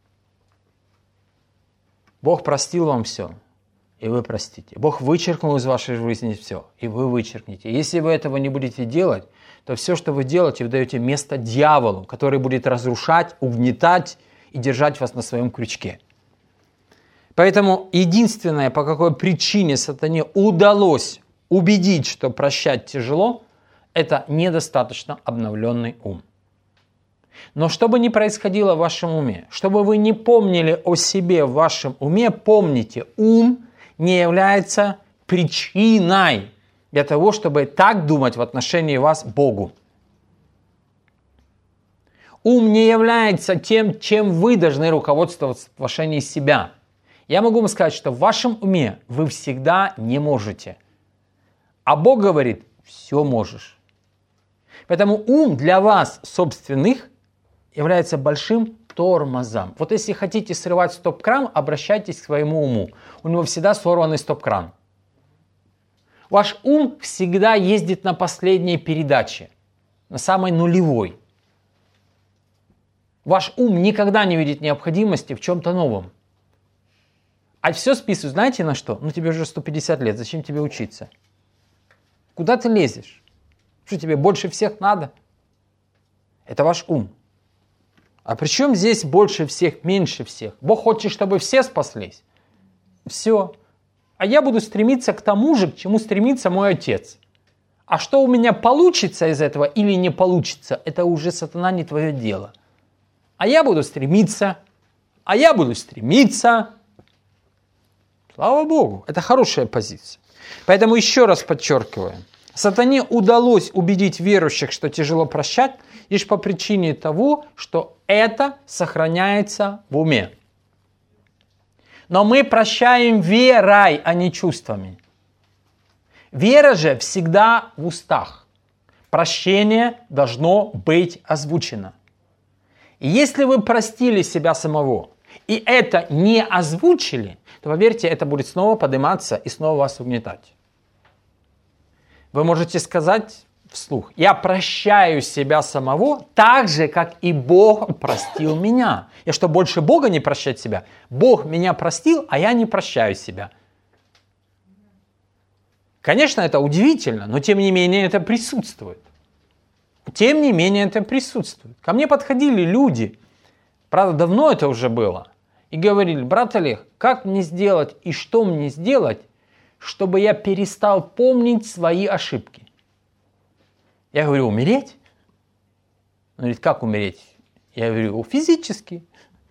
Бог простил вам все. И вы простите. Бог вычеркнул из вашей жизни все, и вы вычеркнете. Если вы этого не будете делать, то все, что вы делаете, вы даете место дьяволу, который будет разрушать, угнетать и держать вас на своем крючке. Поэтому единственное, по какой причине сатане удалось убедить, что прощать тяжело, это недостаточно обновленный ум. Но что бы ни происходило в вашем уме, чтобы вы не помнили о себе в вашем уме, помните, ум не является причиной для того, чтобы так думать в отношении вас Богу. Ум не является тем, чем вы должны руководствоваться в отношении себя. Я могу вам сказать, что в вашем уме вы всегда не можете. А Бог говорит: все можешь. Поэтому ум для вас собственных является большим тормозом. Вот если хотите срывать стоп-кран, обращайтесь к своему уму. У него всегда сорванный стоп-кран. Ваш ум всегда ездит на последней передаче, на самой нулевой. Ваш ум никогда не видит необходимости в чем-то новом. А все списывают, знаете на что? Ну тебе уже сто пятьдесят лет, зачем тебе учиться? Куда ты лезешь? Что тебе больше всех надо? Это ваш ум. А при чем здесь больше всех, меньше всех? Бог хочет, чтобы все спаслись. Все. А я буду стремиться к тому же, к чему стремится мой отец. А что у меня получится из этого или не получится, это уже, сатана, не твое дело. А я буду стремиться, а я буду стремиться. Слава Богу, это хорошая позиция. Поэтому еще раз подчеркиваю. Сатане удалось убедить верующих, что тяжело прощать, лишь по причине того, что это сохраняется в уме. Но мы прощаем верой, а не чувствами. Вера же всегда в устах. Прощение должно быть озвучено. И если вы простили себя самого, и это не озвучили, то, поверьте, это будет снова подниматься и снова вас угнетать. Вы можете сказать вслух: я прощаю себя самого так же, как и Бог простил меня. Я что, больше Бога не прощать себя? Бог меня простил, а я не прощаю себя. Конечно, это удивительно, но тем не менее это присутствует. Тем не менее это присутствует. Ко мне подходили люди, правда, давно это уже было, и говорили: брат Олег, как мне сделать и что мне сделать, чтобы я перестал помнить свои ошибки? Я говорю: умереть? Он говорит: как умереть? Я говорю: физически.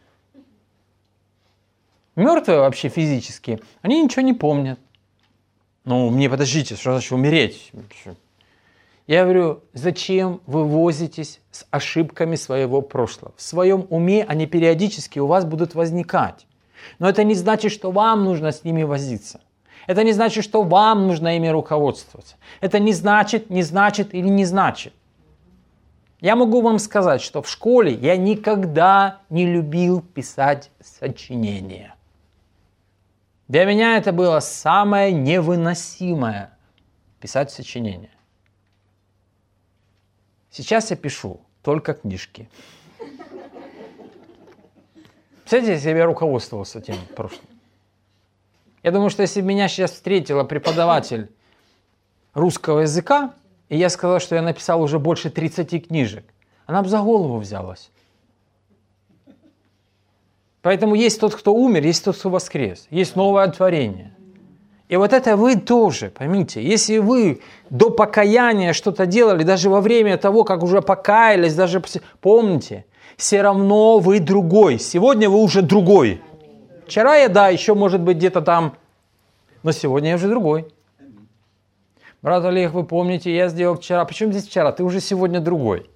Мертвые вообще физически, они ничего не помнят. Ну, мне подождите, что значит умереть? Я говорю: зачем вы возитесь с ошибками своего прошлого? В своем уме они периодически у вас будут возникать. Но это не значит, что вам нужно с ними возиться. Это не значит, что вам нужно ими руководствоваться. Это не значит, не значит или не значит. Я могу вам сказать, что в школе я никогда не любил писать сочинения. Для меня это было самое невыносимое – писать сочинения. Сейчас я пишу только книжки. Представляете, если я руководствовался тем прошлым. Я думаю, что если бы меня сейчас встретила преподаватель русского языка, и я сказал, что я написал уже больше тридцати книжек, она бы за голову взялась. Поэтому есть тот, кто умер, есть тот, кто воскрес. Есть новое творение. И вот это вы тоже, поймите, если вы до покаяния что-то делали, даже во время того, как уже покаялись, даже помните, все равно вы другой. Сегодня вы уже другой. Вчера я, да, еще может быть где-то там, но сегодня я уже другой. Брат Олег, вы помните, я сделал вчера. Почему здесь вчера? Ты уже сегодня другой.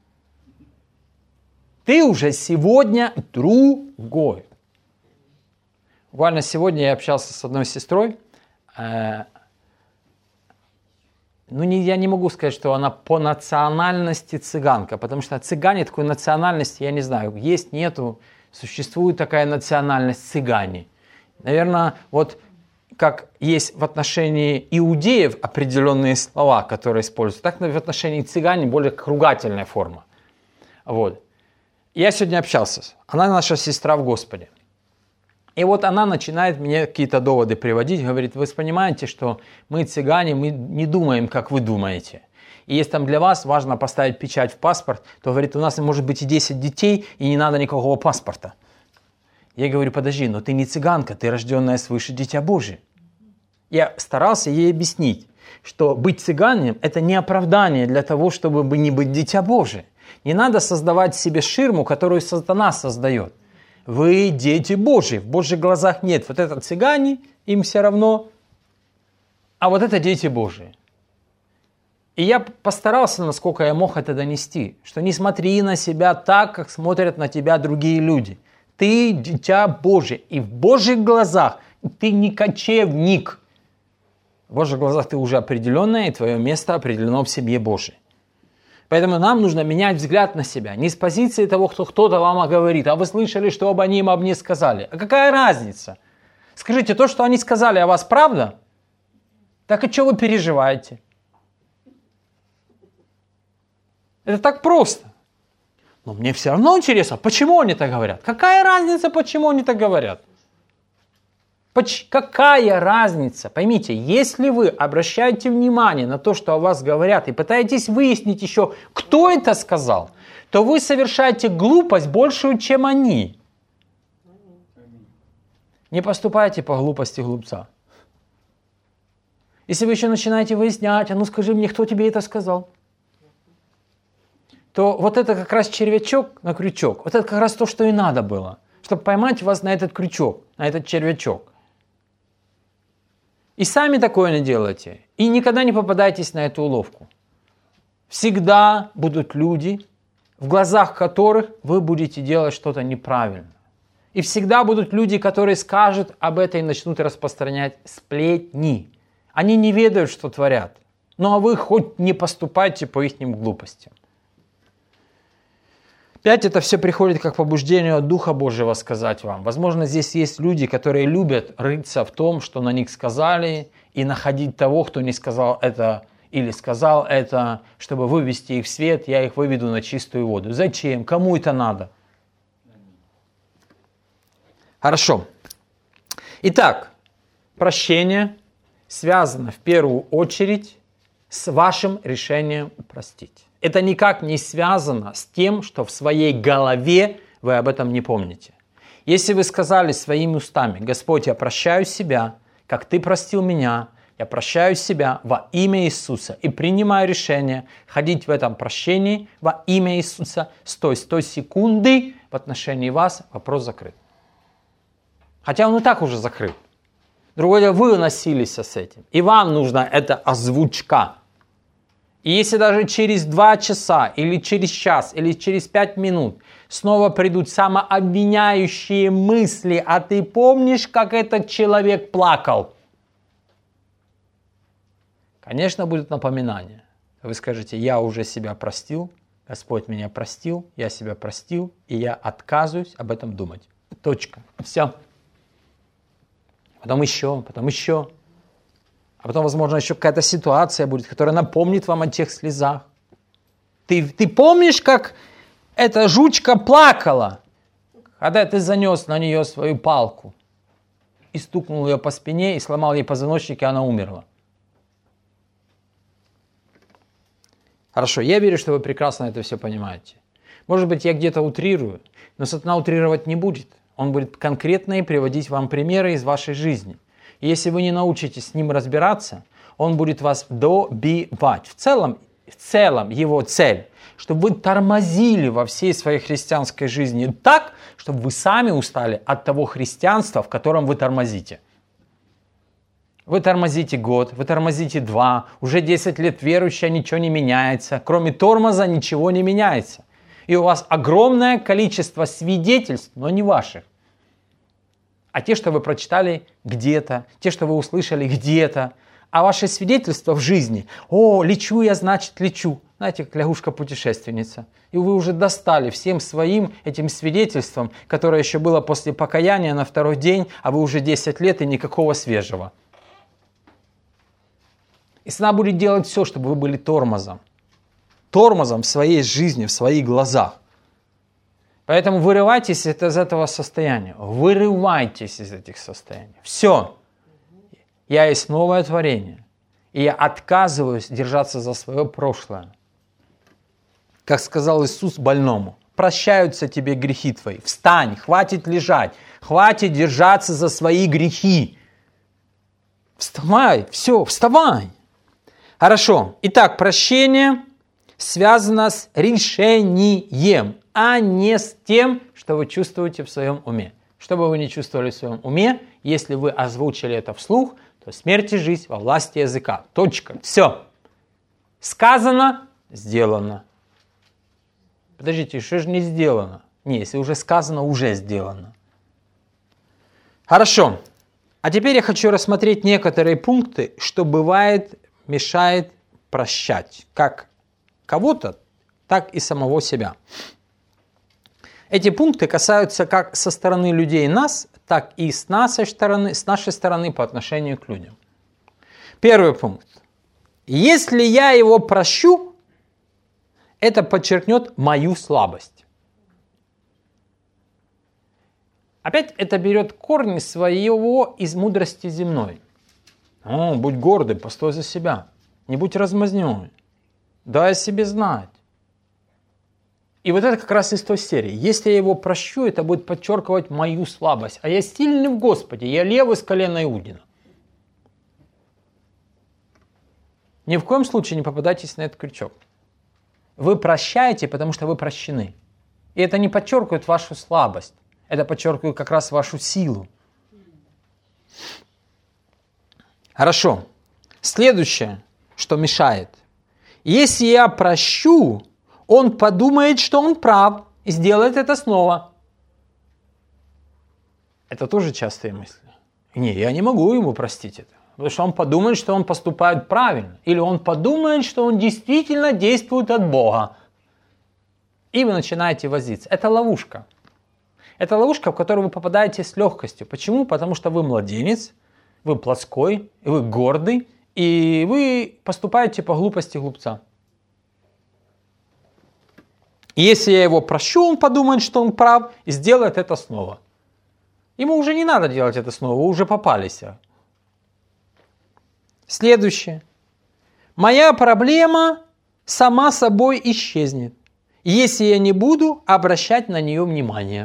Ты уже сегодня другой. Буквально сегодня я общался с одной сестрой. Э, ну, не, я не могу сказать, что она по национальности цыганка, потому что цыгане такой национальности, я не знаю, есть, нету, существует такая национальность цыгане. Наверное, вот как есть в отношении иудеев определенные слова, которые используются, так в отношении цыгане более ругательная форма. Вот. Я сегодня общался, она наша сестра в Господе. И вот она начинает мне какие-то доводы приводить, говорит: вы понимаете, что мы цыгане, мы не думаем, как вы думаете. И если там для вас важно поставить печать в паспорт, то, говорит, у нас может быть и десять детей, и не надо никакого паспорта. Я говорю: подожди, но ты не цыганка, ты рожденная свыше дитя Божие. Я старался ей объяснить, что быть цыганином – это не оправдание для того, чтобы не быть дитя Божие. Не надо создавать себе ширму, которую сатана создает. Вы дети Божьи, в Божьих глазах нет. Вот это цыгане, им все равно, а вот это дети Божьи. И я постарался, насколько я мог это донести, что не смотри на себя так, как смотрят на тебя другие люди. Ты дитя Божье, и в Божьих глазах ты не кочевник. В Божьих глазах ты уже определенное, и твое место определено в семье Божьей. Поэтому нам нужно менять взгляд на себя. Не с позиции того, кто кто-то вам говорит, а вы слышали, что об они об мне сказали. А какая разница? Скажите, то, что они сказали о вас, правда? Так и что вы переживаете? Это так просто. Но мне все равно интересно, почему они так говорят? Какая разница, почему они так говорят? Поч- какая разница? Поймите, если вы обращаете внимание на то, что о вас говорят, и пытаетесь выяснить еще, кто это сказал, то вы совершаете глупость большую, чем они. Не поступайте по глупости глупца. Если вы еще начинаете выяснять, а ну скажи мне, кто тебе это сказал, то вот это как раз червячок на крючок. Вот это как раз то, что и надо было, чтобы поймать вас на этот крючок, на этот червячок. И сами такое не делайте. И никогда не попадайтесь на эту уловку. Всегда будут люди, в глазах которых вы будете делать что-то неправильно. И всегда будут люди, которые скажут об этом и начнут распространять сплетни. Они не ведают, что творят. Ну а вы хоть не поступайте по их глупостям. Опять это все приходит как побуждение от Духа Божьего сказать вам. Возможно, здесь есть люди, которые любят рыться в том, что на них сказали, и находить того, кто не сказал это или сказал это, чтобы вывести их в свет, я их выведу на чистую воду. Зачем? Кому это надо? Хорошо. Итак, прощение связано в первую очередь с вашим решением простить. Это никак не связано с тем, что в своей голове вы об этом не помните. Если вы сказали своими устами: Господь, я прощаю себя, как Ты простил меня, я прощаю себя во имя Иисуса и принимаю решение ходить в этом прощении во имя Иисуса, с той, с той секунды в отношении вас вопрос закрыт. Хотя он и так уже закрыт. Другое дело, вы носились с этим, и вам нужна эта озвучка. И если даже через два часа, или через час, или через пять минут снова придут самообвиняющие мысли, а ты помнишь, как этот человек плакал? Конечно, будет напоминание. Вы скажете: я уже себя простил, Господь меня простил, я себя простил, и я отказываюсь об этом думать. Точка. Все. Потом еще, потом еще. А потом, возможно, еще какая-то ситуация будет, которая напомнит вам о тех слезах. Ты, ты помнишь, как эта жучка плакала, когда ты занес на нее свою палку и стукнул ее по спине, и сломал ей позвоночник, и она умерла? Хорошо, я верю, что вы прекрасно это все понимаете. Может быть, я где-то утрирую, но сатана утрировать не будет. Он будет конкретно и приводить вам примеры из вашей жизни. И если вы не научитесь с ним разбираться, он будет вас добивать. В целом, в целом его цель, чтобы вы тормозили во всей своей христианской жизни так, чтобы вы сами устали от того христианства, в котором вы тормозите. Вы тормозите год, вы тормозите два, уже десять лет верующие, ничего не меняется. Кроме тормоза ничего не меняется. И у вас огромное количество свидетельств, но не ваших. А те, что вы прочитали где-то, те, что вы услышали где-то. А ваши свидетельства в жизни: о, лечу я, значит, лечу. Знаете, как лягушка-путешественница. И вы уже достали всем своим этим свидетельством, которое еще было после покаяния на второй день, а вы уже десять лет и никакого свежего. И сатана будет делать все, чтобы вы были тормозом. Тормозом в своей жизни, в своих глазах. Поэтому вырывайтесь из этого состояния. Вырывайтесь из этих состояний. Все. Я есть новое творение. И я отказываюсь держаться за свое прошлое. Как сказал Иисус больному: прощаются тебе грехи твои. Встань, хватит лежать. Хватит держаться за свои грехи. Вставай, все, вставай. Хорошо. Итак, прощение связано с решением, а не с тем, что вы чувствуете в своем уме. Что бы вы ни чувствовали в своем уме, если вы озвучили это вслух, то смерть и жизнь во власти языка. Точка. Все. Сказано, сделано. Подождите, что же не сделано? Не, если уже сказано, уже сделано. Хорошо. А теперь я хочу рассмотреть некоторые пункты, что бывает, мешает прощать. Как кого-то, так и самого себя. Эти пункты касаются как со стороны людей нас, так и с нашей стороны, с нашей стороны по отношению к людям. Первый пункт. Если я его прощу, это подчеркнет мою слабость. Опять это берет корни своего из мудрости земной. О, будь гордый, постой за себя. Не будь размазнёй. Дай о себе знать. И вот это как раз из той серии. Если я его прощу, это будет подчеркивать мою слабость. А я сильный в Господе, я левый с колена Иудина. Ни в коем случае не попадайтесь на этот крючок. Вы прощаете, потому что вы прощены. И это не подчеркивает вашу слабость. Это подчеркивает как раз вашу силу. Хорошо. Следующее, что мешает. Если я прощу, он подумает, что он прав, и сделает это снова. Это тоже частые мысли. Не, я не могу ему простить это. Потому что он подумает, что он поступает правильно. Или он подумает, что он действительно действует от Бога. И вы начинаете возиться. Это ловушка. Это ловушка, в которую вы попадаете с легкостью. Почему? Потому что вы младенец, вы плоской, вы гордый, и вы поступаете по глупости глупца. И если я его прощу, он подумает, что он прав, и сделает это снова. Ему уже не надо делать это снова, вы уже попались. Следующее. Моя проблема сама собой исчезнет, если я не буду обращать на нее внимание.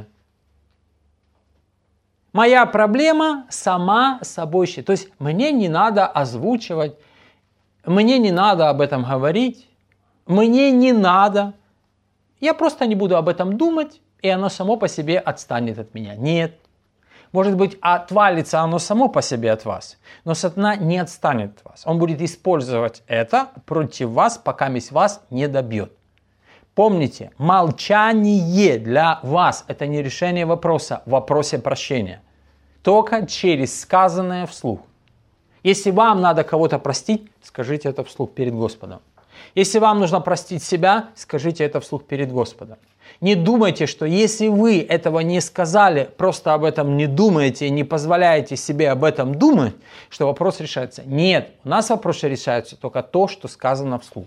Моя проблема сама собой исчезнет. То есть мне не надо озвучивать, мне не надо об этом говорить, мне не надо. Я просто не буду об этом думать, и оно само по себе отстанет от меня. Нет. Может быть, отвалится оно само по себе от вас, но сатана не отстанет от вас. Он будет использовать это против вас, пока вас не добьет. Помните, молчание для вас – это не решение вопроса в вопросе прощения. Только через сказанное вслух. Если вам надо кого-то простить, скажите это вслух перед Господом. Если вам нужно простить себя, скажите это вслух перед Господом. Не думайте, что если вы этого не сказали, просто об этом не думаете и не позволяете себе об этом думать, что вопрос решается. Нет, у нас вопросы решаются только то, что сказано вслух.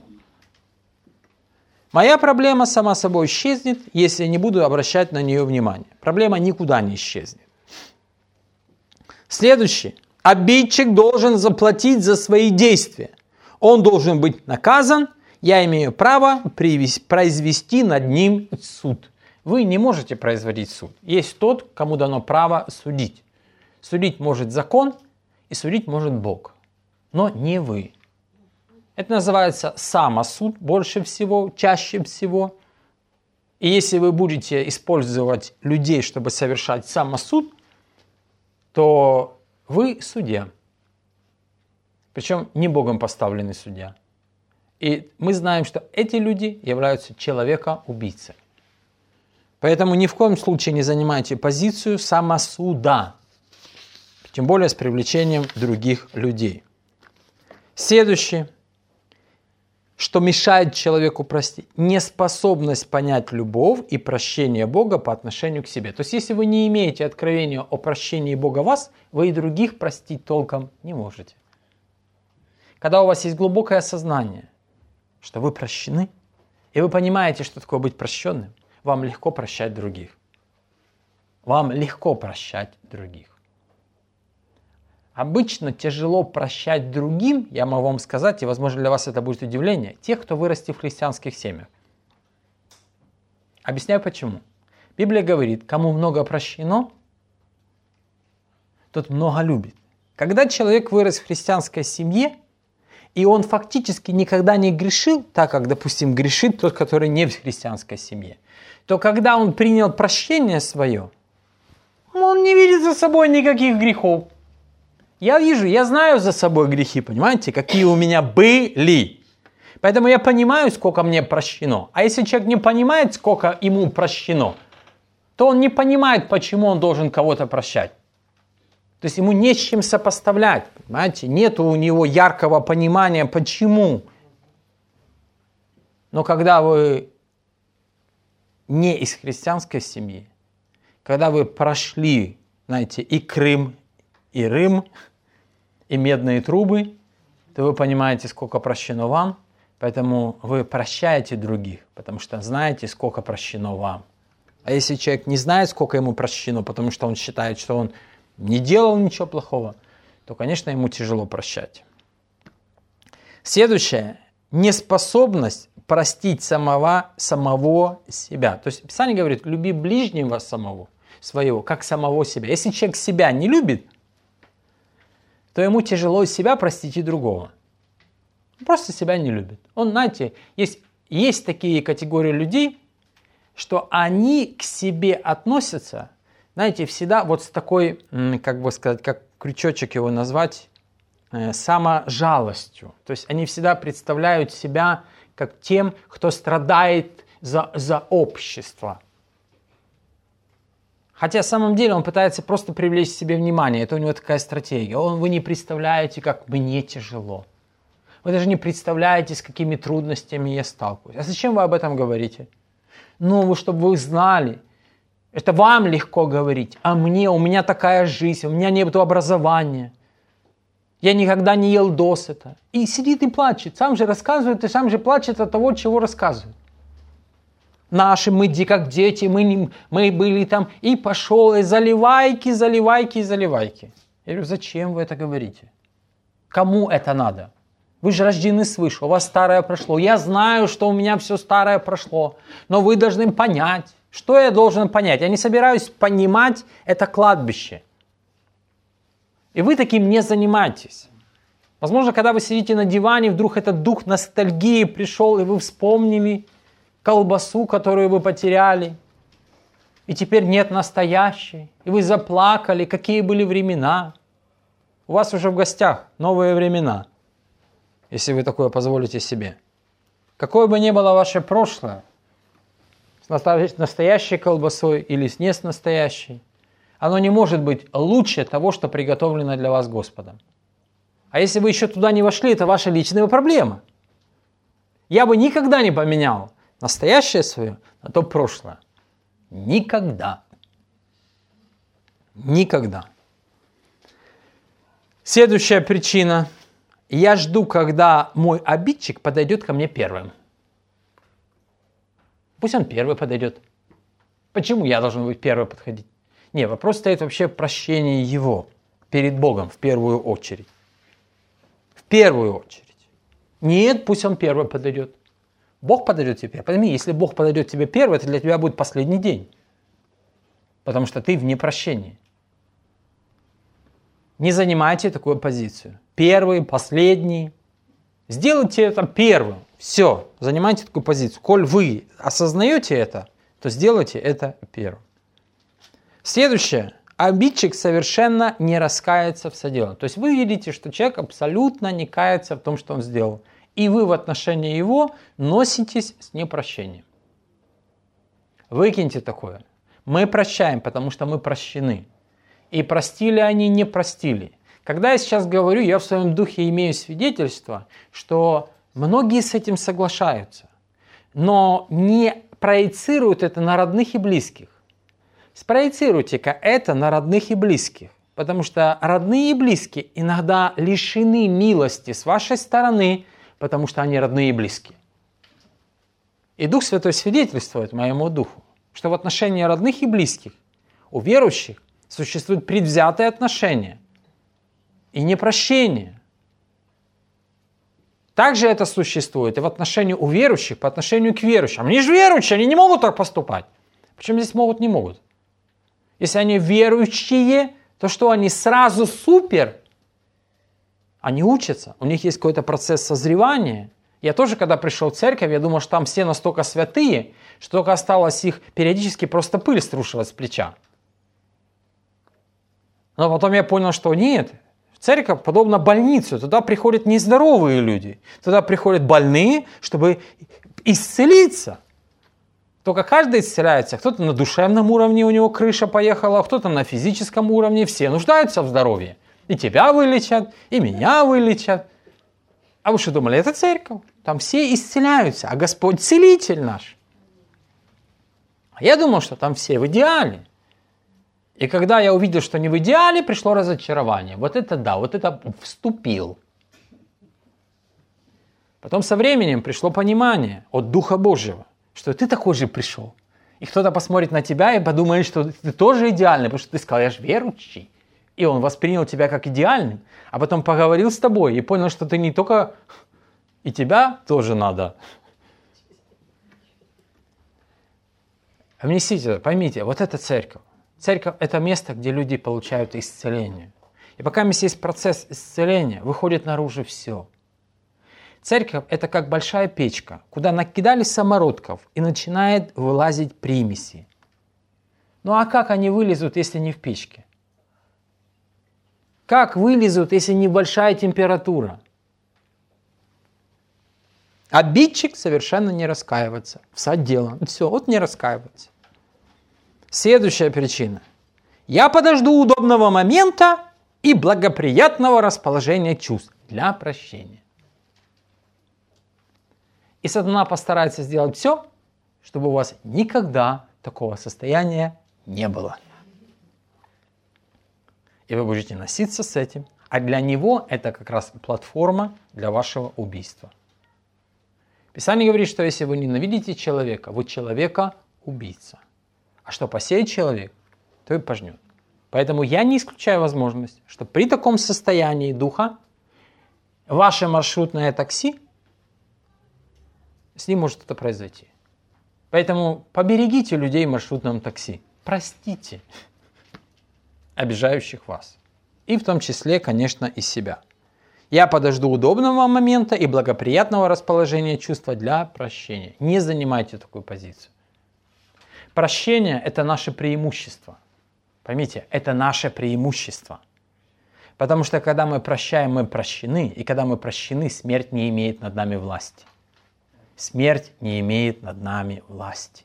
Моя проблема сама собой исчезнет, если я не буду обращать на нее внимание. Проблема никуда не исчезнет. Следующее. Обидчик должен заплатить за свои действия. Он должен быть наказан. Я имею право произвести над ним суд. Вы не можете производить суд. Есть тот, кому дано право судить. Судить может закон, и судить может Бог. Но не вы. Это называется самосуд больше всего, чаще всего. И если вы будете использовать людей, чтобы совершать самосуд, то вы судья. Причем не Богом поставленный судья. И мы знаем, что эти люди являются человека-убийцей. Поэтому ни в коем случае не занимайте позицию самосуда. Тем более с привлечением других людей. Следующее, что мешает человеку простить. Неспособность понять любовь и прощение Бога по отношению к себе. То есть, если вы не имеете откровения о прощении Бога вас, вы и других простить толком не можете. Когда у вас есть глубокое осознание, что вы прощены, и вы понимаете, что такое быть прощенным, вам легко прощать других. Вам легко прощать других. Обычно тяжело прощать другим, я могу вам сказать, и возможно для вас это будет удивление, тех, кто вырастет в христианских семьях. Объясняю почему. Библия говорит, кому много прощено, тот много любит. Когда человек вырос в христианской семье, и он фактически никогда не грешил, так как, допустим, грешит тот, который не в христианской семье, то когда он принял прощение свое, он не видит за собой никаких грехов. Я вижу, я знаю за собой грехи, понимаете, какие у меня были. Поэтому я понимаю, сколько мне прощено. А если человек не понимает, сколько ему прощено, то он не понимает, почему он должен кого-то прощать. То есть ему не с чем сопоставлять, понимаете? Нет у него яркого понимания, почему. Но когда вы не из христианской семьи, когда вы прошли, знаете, и Крым, и Рим, и медные трубы, то вы понимаете, сколько прощено вам, поэтому вы прощаете других, потому что знаете, сколько прощено вам. А если человек не знает, сколько ему прощено, потому что он считает, что он не делал ничего плохого, то, конечно, ему тяжело прощать. Следующее. Неспособность простить самого, самого себя. То есть Писание говорит, люби ближнего самого, своего, как самого себя. Если человек себя не любит, то ему тяжело себя простить и другого. Он просто себя не любит. Он, знаете, есть, есть такие категории людей, что они к себе относятся, знаете, всегда вот с такой, как бы сказать, как крючочек его назвать, э, саможалостью. То есть они всегда представляют себя как тем, кто страдает за, за общество. Хотя на самом деле он пытается просто привлечь к себе внимание. Это у него такая стратегия. Он, вы не представляете, как мне тяжело. Вы даже не представляете, с какими трудностями я сталкиваюсь. А зачем вы об этом говорите? Ну, вы, чтобы вы знали. Это вам легко говорить. А мне, у меня такая жизнь, у меня нет образования. Я никогда не ел досыта. И сидит и плачет. Сам же рассказывает и сам же плачет от того, чего рассказывает. Наши, мы как дети, мы, мы были там, и пошел, и заливайки, заливайки, заливайки. Я говорю, зачем вы это говорите? Кому это надо? Вы же рождены свыше, у вас старое прошло. Я знаю, что у меня все старое прошло, но вы должны понять. Что я должен понять? Я не собираюсь понимать это кладбище. И вы таким не занимаетесь. Возможно, когда вы сидите на диване, вдруг этот дух ностальгии пришел, и вы вспомнили колбасу, которую вы потеряли, и теперь нет настоящей, и вы заплакали, какие были времена. У вас уже в гостях новые времена, если вы такое позволите себе. Какое бы ни было ваше прошлое, с настоящей колбасой или с не с настоящей, оно не может быть лучше того, что приготовлено для вас Господом. А если вы еще туда не вошли, это ваша личная проблема. Я бы никогда не поменял настоящее свое на то прошлое. Никогда. Никогда. Следующая причина. Я жду, когда мой обидчик подойдет ко мне первым. Пусть он первый подойдет. Почему я должен быть первый подходить? Не, вопрос стоит вообще в прощении его перед Богом в первую очередь. В первую очередь. Нет, пусть он первый подойдет. Бог подойдет тебе. Пойми, если Бог подойдет тебе первый, это для тебя будет последний день. Потому что ты вне прощения. Не занимайте такую позицию. Первый, последний. Сделайте это первым. Все, занимайте такую позицию. Коль вы осознаете это, то сделайте это первым. Следующее. Обидчик совершенно не раскается в содеянном. То есть вы видите, что человек абсолютно не кается в том, что он сделал. И вы в отношении его носитесь с непрощением. Выкиньте такое. Мы прощаем, потому что мы прощены. И простили они, не простили. Когда я сейчас говорю, я в своем духе имею свидетельство, что многие с этим соглашаются, но не проецируют это на родных и близких. Спроецируйте-ка это на родных и близких, потому что родные и близкие иногда лишены милости с вашей стороны, потому что они родные и близкие. И Дух Святой свидетельствует моему духу, что в отношении родных и близких у верующих существует предвзятое отношение и непрощение. Также это существует и в отношении у верующих, по отношению к верующим. Они же верующие, они не могут так поступать. Почему здесь могут, не могут? Если они верующие, то что они сразу супер? Они учатся, у них есть какой-то процесс созревания. Я тоже, когда пришел в церковь, я думал, что там все настолько святые, что только осталось их периодически просто пыль струшивать с плеча. Но потом я понял, что нет. Церковь подобна больнице. Туда приходят нездоровые люди. Туда приходят больные, чтобы исцелиться. Только каждый исцеляется. Кто-то на душевном уровне, у него крыша поехала, кто-то на физическом уровне. Все нуждаются в здоровье. И тебя вылечат, и меня вылечат. А вы что думали, это церковь? Там все исцеляются, а Господь целитель наш. Я думал, что там все в идеале. И когда я увидел, что не в идеале, пришло разочарование. Вот это да, вот это вступил. Потом со временем пришло понимание от Духа Божьего, что ты такой же пришел. И кто-то посмотрит на тебя и подумает, что ты тоже идеальный, потому что ты сказал, я же верующий. И он воспринял тебя как идеальным, а потом поговорил с тобой и понял, что ты не только... И тебя тоже надо. Внесите, поймите, вот это церковь. Церковь – это место, где люди получают исцеление. И пока есть процесс исцеления, выходит наружу все. Церковь – это как большая печка, куда накидали самородков и начинает вылазить примеси. Ну а как они вылезут, если не в печке? Как вылезут, если небольшая температура? Обидчик совершенно не раскаивается. Всать дело. Все, вот не раскаивается. Следующая причина. Я подожду удобного момента и благоприятного расположения чувств для прощения. И сатана постарается сделать все, чтобы у вас никогда такого состояния не было. И вы будете носиться с этим. А для него это как раз платформа для вашего убийства. Писание говорит, что если вы ненавидите человека, вы человека-убийца. А что посеет человек, то и пожнет. Поэтому я не исключаю возможность, что при таком состоянии духа ваше маршрутное такси, с ним может что-то произойти. Поэтому поберегите людей в маршрутном такси. Простите обижающих вас. И в том числе, конечно, и себя. Я подожду удобного момента и благоприятного расположения чувства для прощения. Не занимайте такую позицию. Прощение – это наше преимущество. Поймите, это наше преимущество. Потому что когда мы прощаем, мы прощены. И когда мы прощены, смерть не имеет над нами власти. Смерть не имеет над нами власти.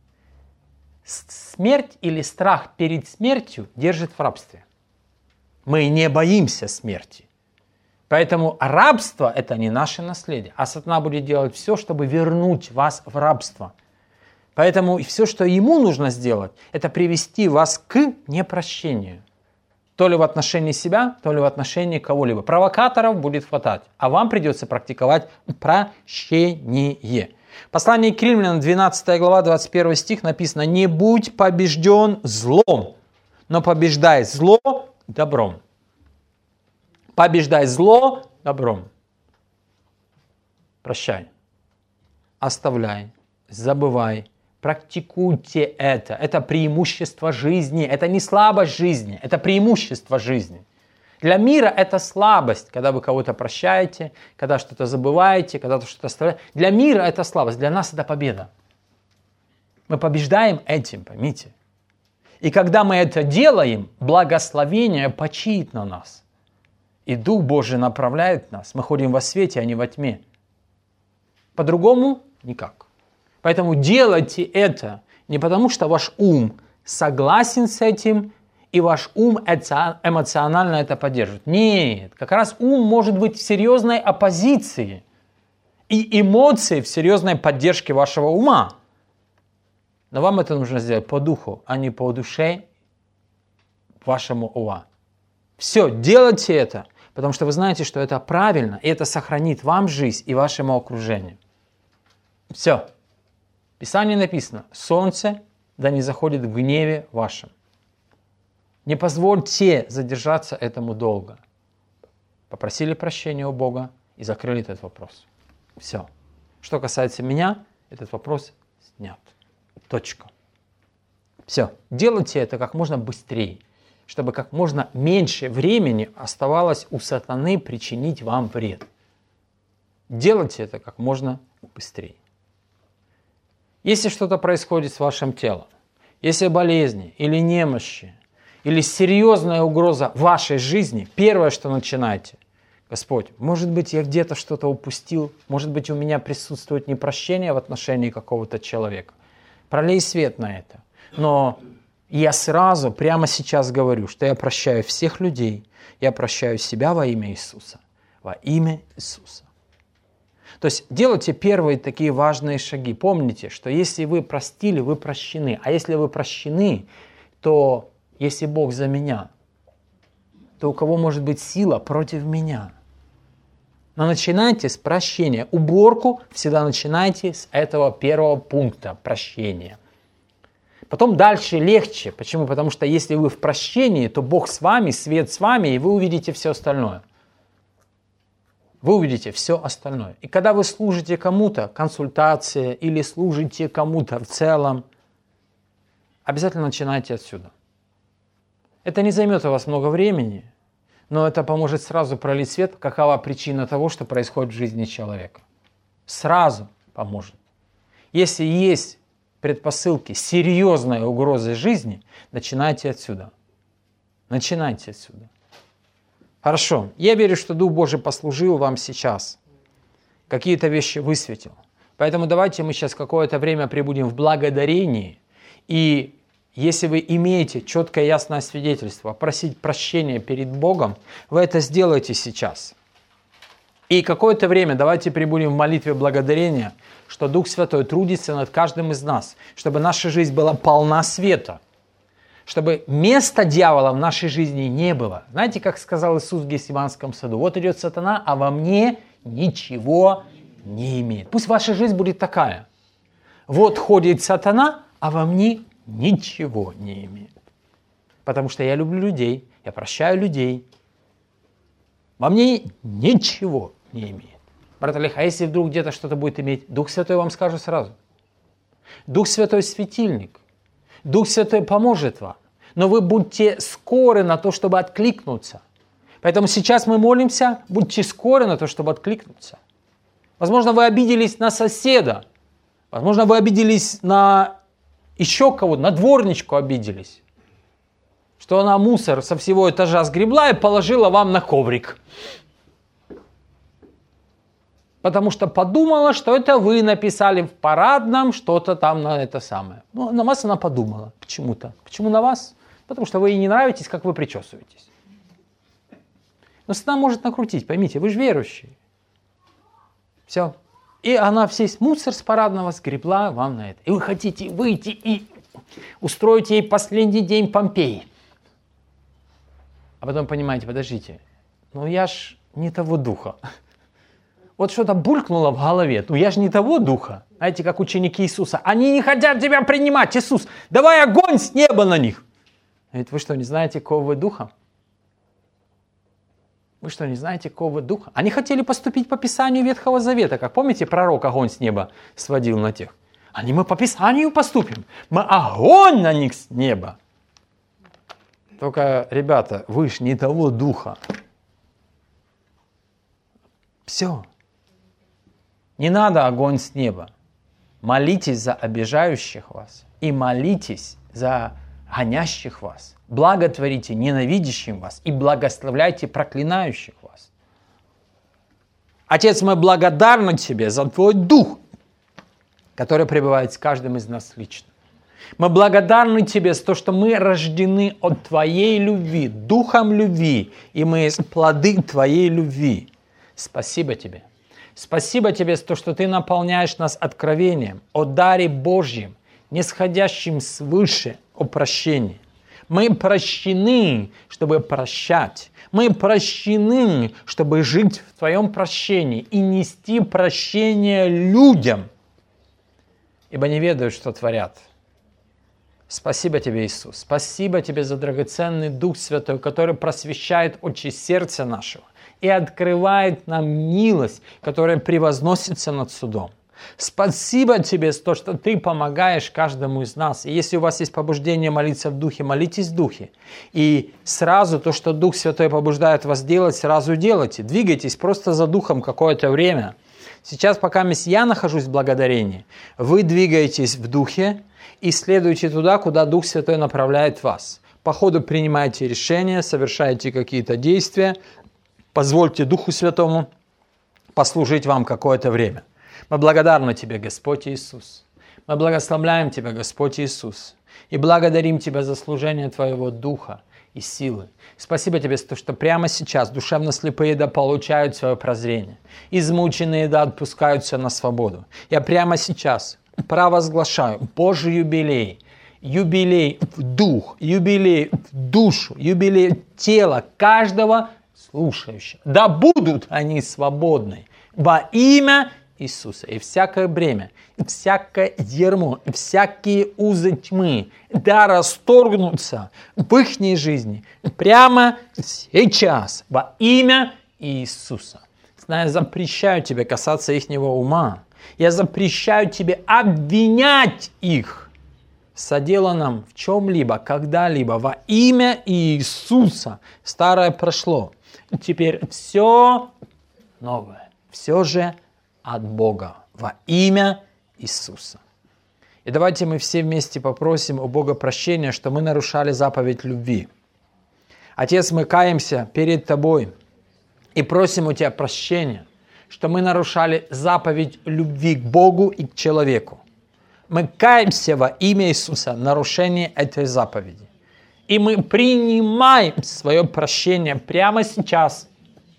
Смерть или страх перед смертью держит в рабстве. Мы не боимся смерти. Поэтому рабство – это не наше наследие. А сатана будет делать все, чтобы вернуть вас в рабство. Поэтому все, что ему нужно сделать, это привести вас к непрощению. То ли в отношении себя, то ли в отношении кого-либо. Провокаторов будет хватать, а вам придется практиковать прощение. Послание к Римлянам, двенадцатая глава, двадцать первый стих написано: «Не будь побежден злом, но побеждай зло добром». Побеждай зло добром. Прощай, оставляй, забывай, практикуйте это. Это преимущество жизни, это не слабость жизни, это преимущество жизни. Для мира это слабость, когда вы кого-то прощаете, когда что-то забываете, когда что-то оставляете. Для мира это слабость, для нас это победа. Мы побеждаем этим, поймите. И когда мы это делаем, благословение почиет на нас. И Дух Божий направляет нас. Мы ходим во свете, а не во тьме. По-другому никак. Поэтому делайте это не потому, что ваш ум согласен с этим, и ваш ум эмоционально это поддерживает. Нет, как раз ум может быть в серьезной оппозиции. И эмоции в серьезной поддержке вашего ума. Но вам это нужно сделать по духу, а не по душе вашему ума. Все, делайте это. Потому что вы знаете, что это правильно, и это сохранит вам жизнь и вашему окружению. Все. В Писании написано: солнце да не заходит в гневе вашем. Не позвольте задержаться этому долго. Попросили прощения у Бога и закрыли этот вопрос. Все. Что касается меня, этот вопрос снят. Точка. Все. Делайте это как можно быстрее, чтобы как можно меньше времени оставалось у сатаны причинить вам вред. Делайте это как можно быстрее. Если что-то происходит с вашим телом, если болезни или немощи, или серьезная угроза вашей жизни, первое, что начинайте: Господь, может быть, я где-то что-то упустил, может быть, у меня присутствует непрощение в отношении какого-то человека. Пролей свет на это. Но я сразу, прямо сейчас говорю, что я прощаю всех людей, я прощаю себя во имя Иисуса. Во имя Иисуса. То есть делайте первые такие важные шаги. Помните, что если вы простили, вы прощены. А если вы прощены, то если Бог за меня, то у кого может быть сила против меня? Но начинайте с прощения. Уборку всегда начинайте с этого первого пункта – прощения. Потом дальше легче. Почему? Потому что если вы в прощении, то Бог с вами, свет с вами, и вы увидите все остальное. Вы увидите все остальное. И когда вы служите кому-то, консультация, или служите кому-то в целом, обязательно начинайте отсюда. Это не займет у вас много времени, но это поможет сразу пролить свет, какова причина того, что происходит в жизни человека. Сразу поможет. Если есть предпосылки серьезной угрозы жизни, начинайте отсюда. Начинайте отсюда. Хорошо. Я верю, что Дух Божий послужил вам сейчас. Какие-то вещи высветил. Поэтому давайте мы сейчас какое-то время пребудем в благодарении. И если вы имеете четкое ясное свидетельство, просить прощения перед Богом, вы это сделаете сейчас. И какое-то время давайте пребудем в молитве благодарения, что Дух Святой трудится над каждым из нас, чтобы наша жизнь была полна света, чтобы места дьявола в нашей жизни не было. Знаете, как сказал Иисус в Гефсиманском саду? Вот идет сатана, а во мне ничего не имеет. Пусть ваша жизнь будет такая. Вот ходит сатана, а во мне ничего не имеет. Потому что я люблю людей, я прощаю людей. Во мне ничего не имеет. Брат Олег, а если вдруг где-то что-то будет иметь, Дух Святой вам скажет сразу. Дух Святой светильник. Дух Святой поможет вам. Но вы будьте скоры на то, чтобы откликнуться. Поэтому сейчас мы молимся, будьте скоры на то, чтобы откликнуться. Возможно, вы обиделись на соседа. Возможно, вы обиделись на еще кого-то, на дворничку обиделись. Что она мусор со всего этажа сгребла и положила вам на коврик. Потому что подумала, что это вы написали в парадном что-то там на это самое. Ну, на вас она подумала почему-то. Почему на вас? Потому что вы ей не нравитесь, как вы причесываетесь. Но сатана может накрутить, поймите, вы же верующие. Все. И она весь мусор с парадного сгребла вам на это. И вы хотите выйти и устроить ей последний день Помпеи. А потом понимаете, подождите, ну я ж не того духа. Вот что-то булькнуло в голове. Ну я же не того духа. Знаете, как ученики Иисуса. Они не хотят тебя принимать, Иисус. Давай огонь с неба на них. Говорит, вы что, не знаете, какого вы духа? Вы что, не знаете, какого вы духа? Они хотели поступить по Писанию Ветхого Завета. Как помните, пророк огонь с неба сводил на тех. Они мы по Писанию поступим. Мы огонь на них с неба. Только, ребята, вы ж не того духа. Все. Не надо огонь с неба. Молитесь за обижающих вас. И молитесь за гонящих вас. Благотворите ненавидящим вас. И благословляйте проклинающих вас. Отец, мы благодарны Тебе за Твой Дух, который пребывает с каждым из нас лично. Мы благодарны Тебе за то, что мы рождены от Твоей любви, Духом любви, и мы плоды Твоей любви. Спасибо Тебе. Спасибо Тебе за то, что Ты наполняешь нас откровением о даре Божьем, нисходящим свыше, о прощении. Мы прощены, чтобы прощать. Мы прощены, чтобы жить в Твоем прощении и нести прощение людям, ибо не ведают, что творят. Спасибо Тебе, Иисус. Спасибо Тебе за драгоценный Дух Святой, который просвещает очи сердца нашего и открывает нам милость, которая превозносится над судом. Спасибо Тебе за то, что Ты помогаешь каждому из нас. И если у вас есть побуждение молиться в Духе, молитесь в Духе. И сразу то, что Дух Святой побуждает вас делать, сразу делайте. Двигайтесь просто за Духом какое-то время. Сейчас, пока я нахожусь в благодарении, вы двигаетесь в Духе и следуйте туда, куда Дух Святой направляет вас. По ходу принимайте решения, совершайте какие-то действия. Позвольте Духу Святому послужить вам какое-то время. Мы благодарны Тебе, Господь Иисус. Мы благословляем Тебя, Господь Иисус. И благодарим Тебя за служение Твоего Духа и силы. Спасибо Тебе за то, что прямо сейчас душевно слепые да получают свое прозрение. Измученные да отпускаются на свободу. Я прямо сейчас провозглашаю Божий юбилей. Юбилей в дух, юбилей в душу, юбилей в тело каждого слушающего. Да будут они свободны во имя Иисуса. И всякое бремя, и всякое ярмо, и всякие узы тьмы да расторгнутся в их жизни прямо сейчас во имя Иисуса. Я запрещаю тебе касаться ихнего ума. Я запрещаю тебе обвинять их в соделанном в чем-либо, когда-либо во имя Иисуса. Старое прошло. Теперь все новое. Все же от Бога во имя Иисуса. И давайте мы все вместе попросим у Бога прощения, что мы нарушали заповедь любви. Отец, мы каемся перед Тобой и просим у Тебя прощения, что мы нарушали заповедь любви к Богу и к человеку. Мы каемся во имя Иисуса в нарушении этой заповеди. И мы принимаем свое прощение прямо сейчас.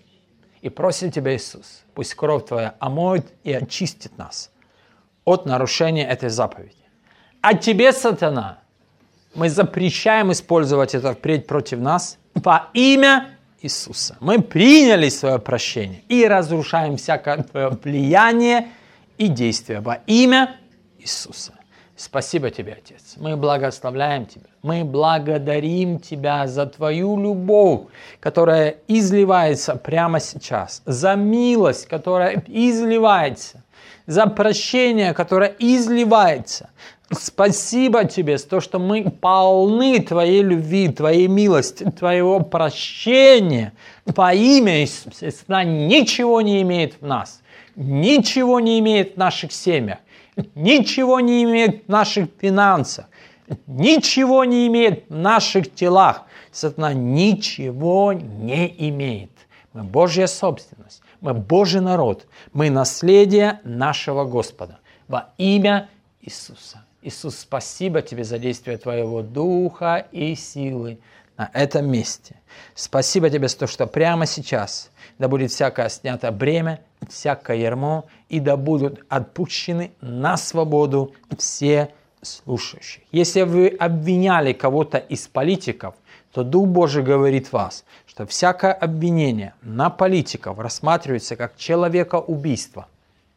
И просим Тебя, Иисус, пусть кровь Твоя омоет и очистит нас от нарушения этой заповеди. А Тебе, сатана, мы запрещаем использовать это впредь против нас во имя Иисуса. Мы приняли свое прощение и разрушаем всякое Твое влияние и действие во имя Иисуса. Спасибо Тебе, Отец. Мы благословляем Тебя. Мы благодарим Тебя за Твою любовь, которая изливается прямо сейчас, за милость, которая изливается, за прощение, которое изливается. Спасибо Тебе за то, что мы полны Твоей любви, Твоей милости, Твоего прощения во имя Иисуса. Она ничего не имеет в нас, ничего не имеет в наших семьях, ничего не имеет в наших финансах, ничего не имеет в наших телах. Сатана ничего не имеет. Мы Божья собственность, мы Божий народ, мы наследие нашего Господа во имя Иисуса. Иисус, спасибо Тебе за действие Твоего Духа и силы на этом месте. Спасибо Тебе за то, что прямо сейчас да будет всякое снято бремя, всякое ярмо, и да будут отпущены на свободу все слушающие. Если вы обвиняли кого-то из политиков, то Дух Божий говорит вас, что всякое обвинение на политиков рассматривается как человекоубийство.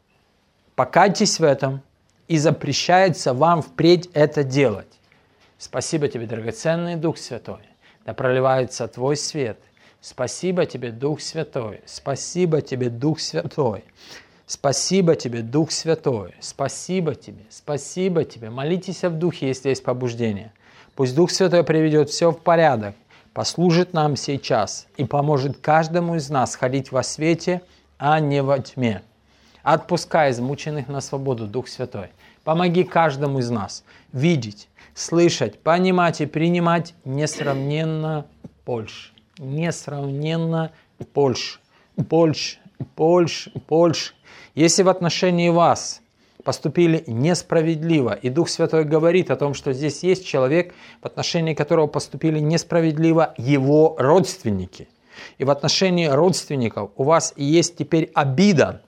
Покайтесь в этом, и запрещается вам впредь это делать. Спасибо Тебе, драгоценный Дух Святой, да проливается Твой свет. Спасибо Тебе, Дух Святой. Спасибо Тебе, Дух Святой. Спасибо Тебе, Дух Святой. Спасибо Тебе. Спасибо Тебе. Молитесь в Духе, если есть побуждение. Пусть Дух Святой приведет все в порядок, послужит нам сейчас и поможет каждому из нас ходить во свете, а не во тьме. Отпускай измученных на свободу, Дух Святой. Помоги каждому из нас видеть, слышать, понимать и принимать несравненно больше. Несравненно больше, больше, больше, больше. Если в отношении вас поступили несправедливо, и Дух Святой говорит о том, что здесь есть человек, в отношении которого поступили несправедливо его родственники, и в отношении родственников у вас есть теперь обида,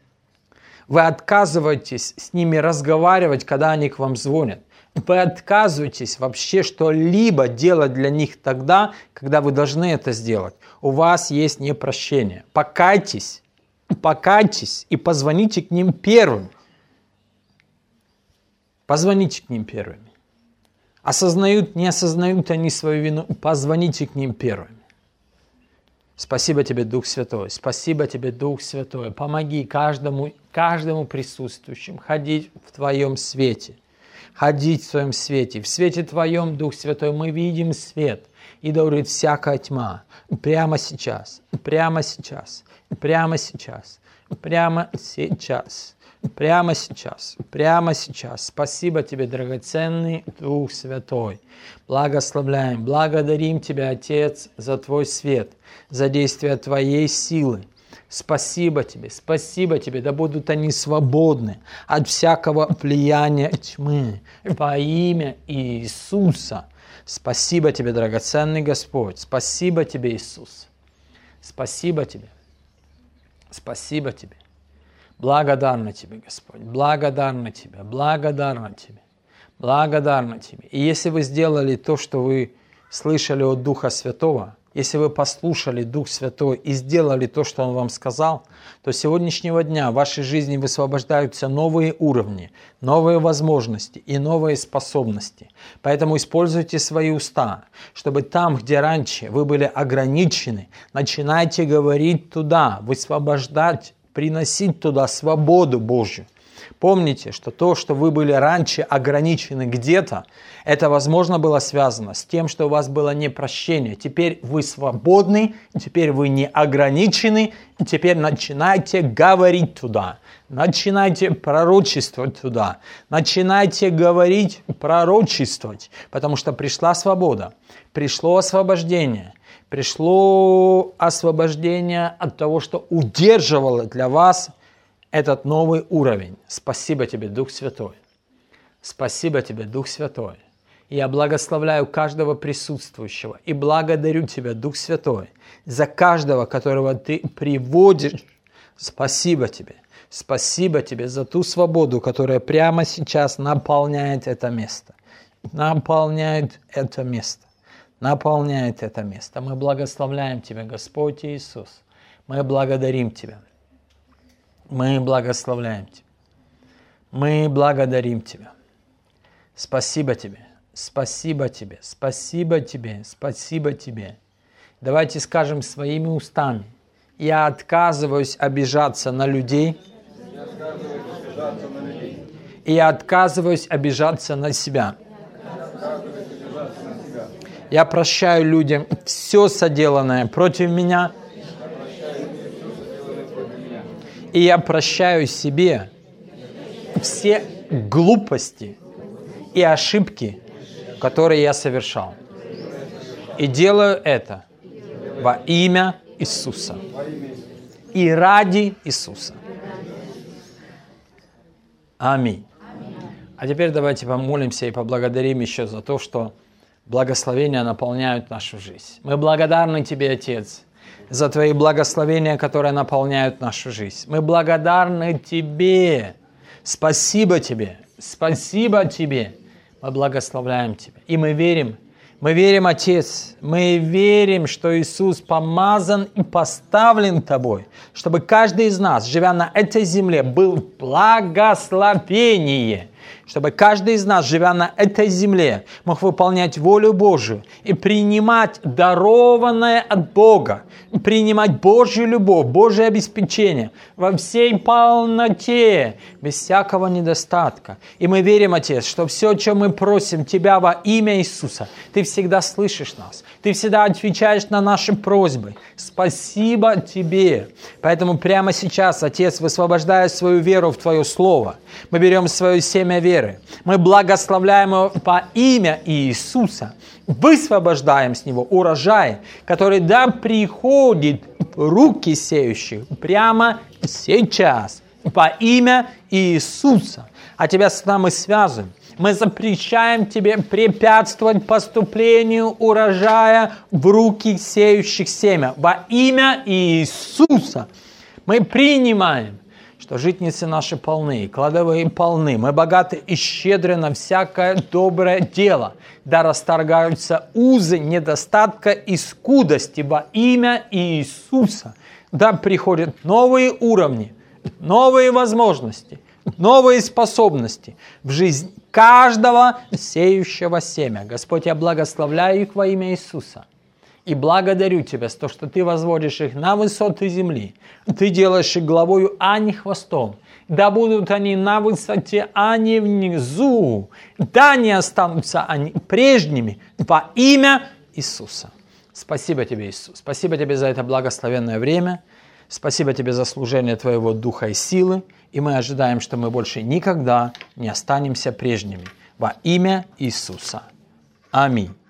вы отказываетесь с ними разговаривать, когда они к вам звонят. Вы отказываетесь вообще что-либо делать для них тогда, когда вы должны это сделать. У вас есть непрощение. Покайтесь, покайтесь и позвоните к ним первыми. Позвоните к ним первыми. Осознают, не осознают они свою вину, позвоните к ним первыми. Спасибо Тебе, Дух Святой. Спасибо Тебе, Дух Святой. Помоги каждому, каждому присутствующему ходить в Твоем свете. Ходить в Твоем свете. В свете Твоем, Дух Святой, мы видим свет. И да урит всякая тьма. Прямо сейчас. Прямо сейчас. Прямо сейчас. Прямо сейчас. Прямо сейчас. Прямо сейчас. Спасибо Тебе, драгоценный Дух Святой. Благословляем, благодарим Тебя, Отец, за Твой свет, за действие Твоей силы. Спасибо Тебе, спасибо Тебе, да будут они свободны от всякого влияния тьмы во имя Иисуса. Спасибо Тебе, драгоценный Господь, спасибо Тебе, Иисус. Спасибо Тебе, спасибо Тебе. Благодарна Тебе, Господь, благодарна Тебе, благодарна Тебе, благодарна Тебе. И если вы сделали то, что вы слышали от Духа Святого, если вы послушали Дух Святой и сделали то, что Он вам сказал, то с сегодняшнего дня в вашей жизни высвобождаются новые уровни, новые возможности и новые способности. Поэтому используйте свои уста, чтобы там, где раньше вы были ограничены, начинайте говорить туда, высвобождать, приносить туда свободу Божью. Помните, что то, что вы были раньше ограничены где-то, это, возможно, было связано с тем, что у вас было непрощение. Теперь вы свободны, теперь вы не ограничены, и теперь начинайте говорить туда, начинайте пророчествовать туда, начинайте говорить, пророчествовать, потому что пришла свобода, пришло освобождение, пришло освобождение от того, что удерживало для вас этот новый уровень. Спасибо тебе, Дух Святой. Спасибо тебе, Дух Святой. Я благословляю каждого присутствующего и благодарю тебя, Дух Святой, за каждого, которого ты приводишь. Спасибо тебе. Спасибо тебе за ту свободу, которая прямо сейчас наполняет это место. Наполняет это место. Наполняет это место. Мы благословляем тебя, Господь Иисус. Мы благодарим тебя. Мы благословляем Тебя. Мы благодарим Тебя. Спасибо Тебе. Спасибо Тебе. Спасибо Тебе. Спасибо Тебе. Давайте скажем своими устами. Я отказываюсь обижаться на людей. И я отказываюсь обижаться на себя. Я прощаю людям все соделанное против меня. И я прощаю себе все глупости и ошибки, которые я совершал. И делаю это во имя Иисуса. И ради Иисуса. Аминь. А теперь давайте помолимся и поблагодарим еще за то, что благословения наполняют нашу жизнь. Мы благодарны Тебе, Отец, за Твои благословения, которые наполняют нашу жизнь. Мы благодарны Тебе. Спасибо Тебе. Спасибо Тебе. Мы благословляем Тебя. И мы верим, мы верим, Отец, мы верим, что Иисус помазан и поставлен Тобой, чтобы каждый из нас, живя на этой земле, был в благословении. Чтобы каждый из нас, живя на этой земле, мог выполнять волю Божию и принимать дарованное от Бога, принимать Божью любовь, Божье обеспечение во всей полноте, без всякого недостатка. И мы верим, Отец, что все, о чем мы просим Тебя во имя Иисуса, Ты всегда слышишь нас, Ты всегда отвечаешь на наши просьбы. Спасибо Тебе. Поэтому прямо сейчас, Отец, высвобождая свою веру в Твое Слово, мы берем свое семя веры, мы благословляем его по имя Иисуса, высвобождаем с него урожай, который да приходит в руки сеющих прямо сейчас, по имя Иисуса. А Тебя с нами связываем. Мы запрещаем Тебе препятствовать поступлению урожая в руки сеющих семя. Во имя Иисуса мы принимаем, что житницы наши полны, кладовые полны, мы богаты и щедры на всякое доброе дело. Да расторгаются узы недостатка и скудости во имя Иисуса. Да приходят новые уровни, новые возможности, новые способности в жизнь каждого сеющего семя. Господь, я благословляю их во имя Иисуса. И благодарю Тебя за то, что Ты возводишь их на высоты земли. Ты делаешь их главою, а не хвостом. Да будут они на высоте, а не внизу. Да не останутся они прежними во имя Иисуса. Спасибо Тебе, Иисус. Спасибо Тебе за это благословенное время. Спасибо Тебе за служение Твоего Духа и силы. И мы ожидаем, что мы больше никогда не останемся прежними. Во имя Иисуса. Аминь.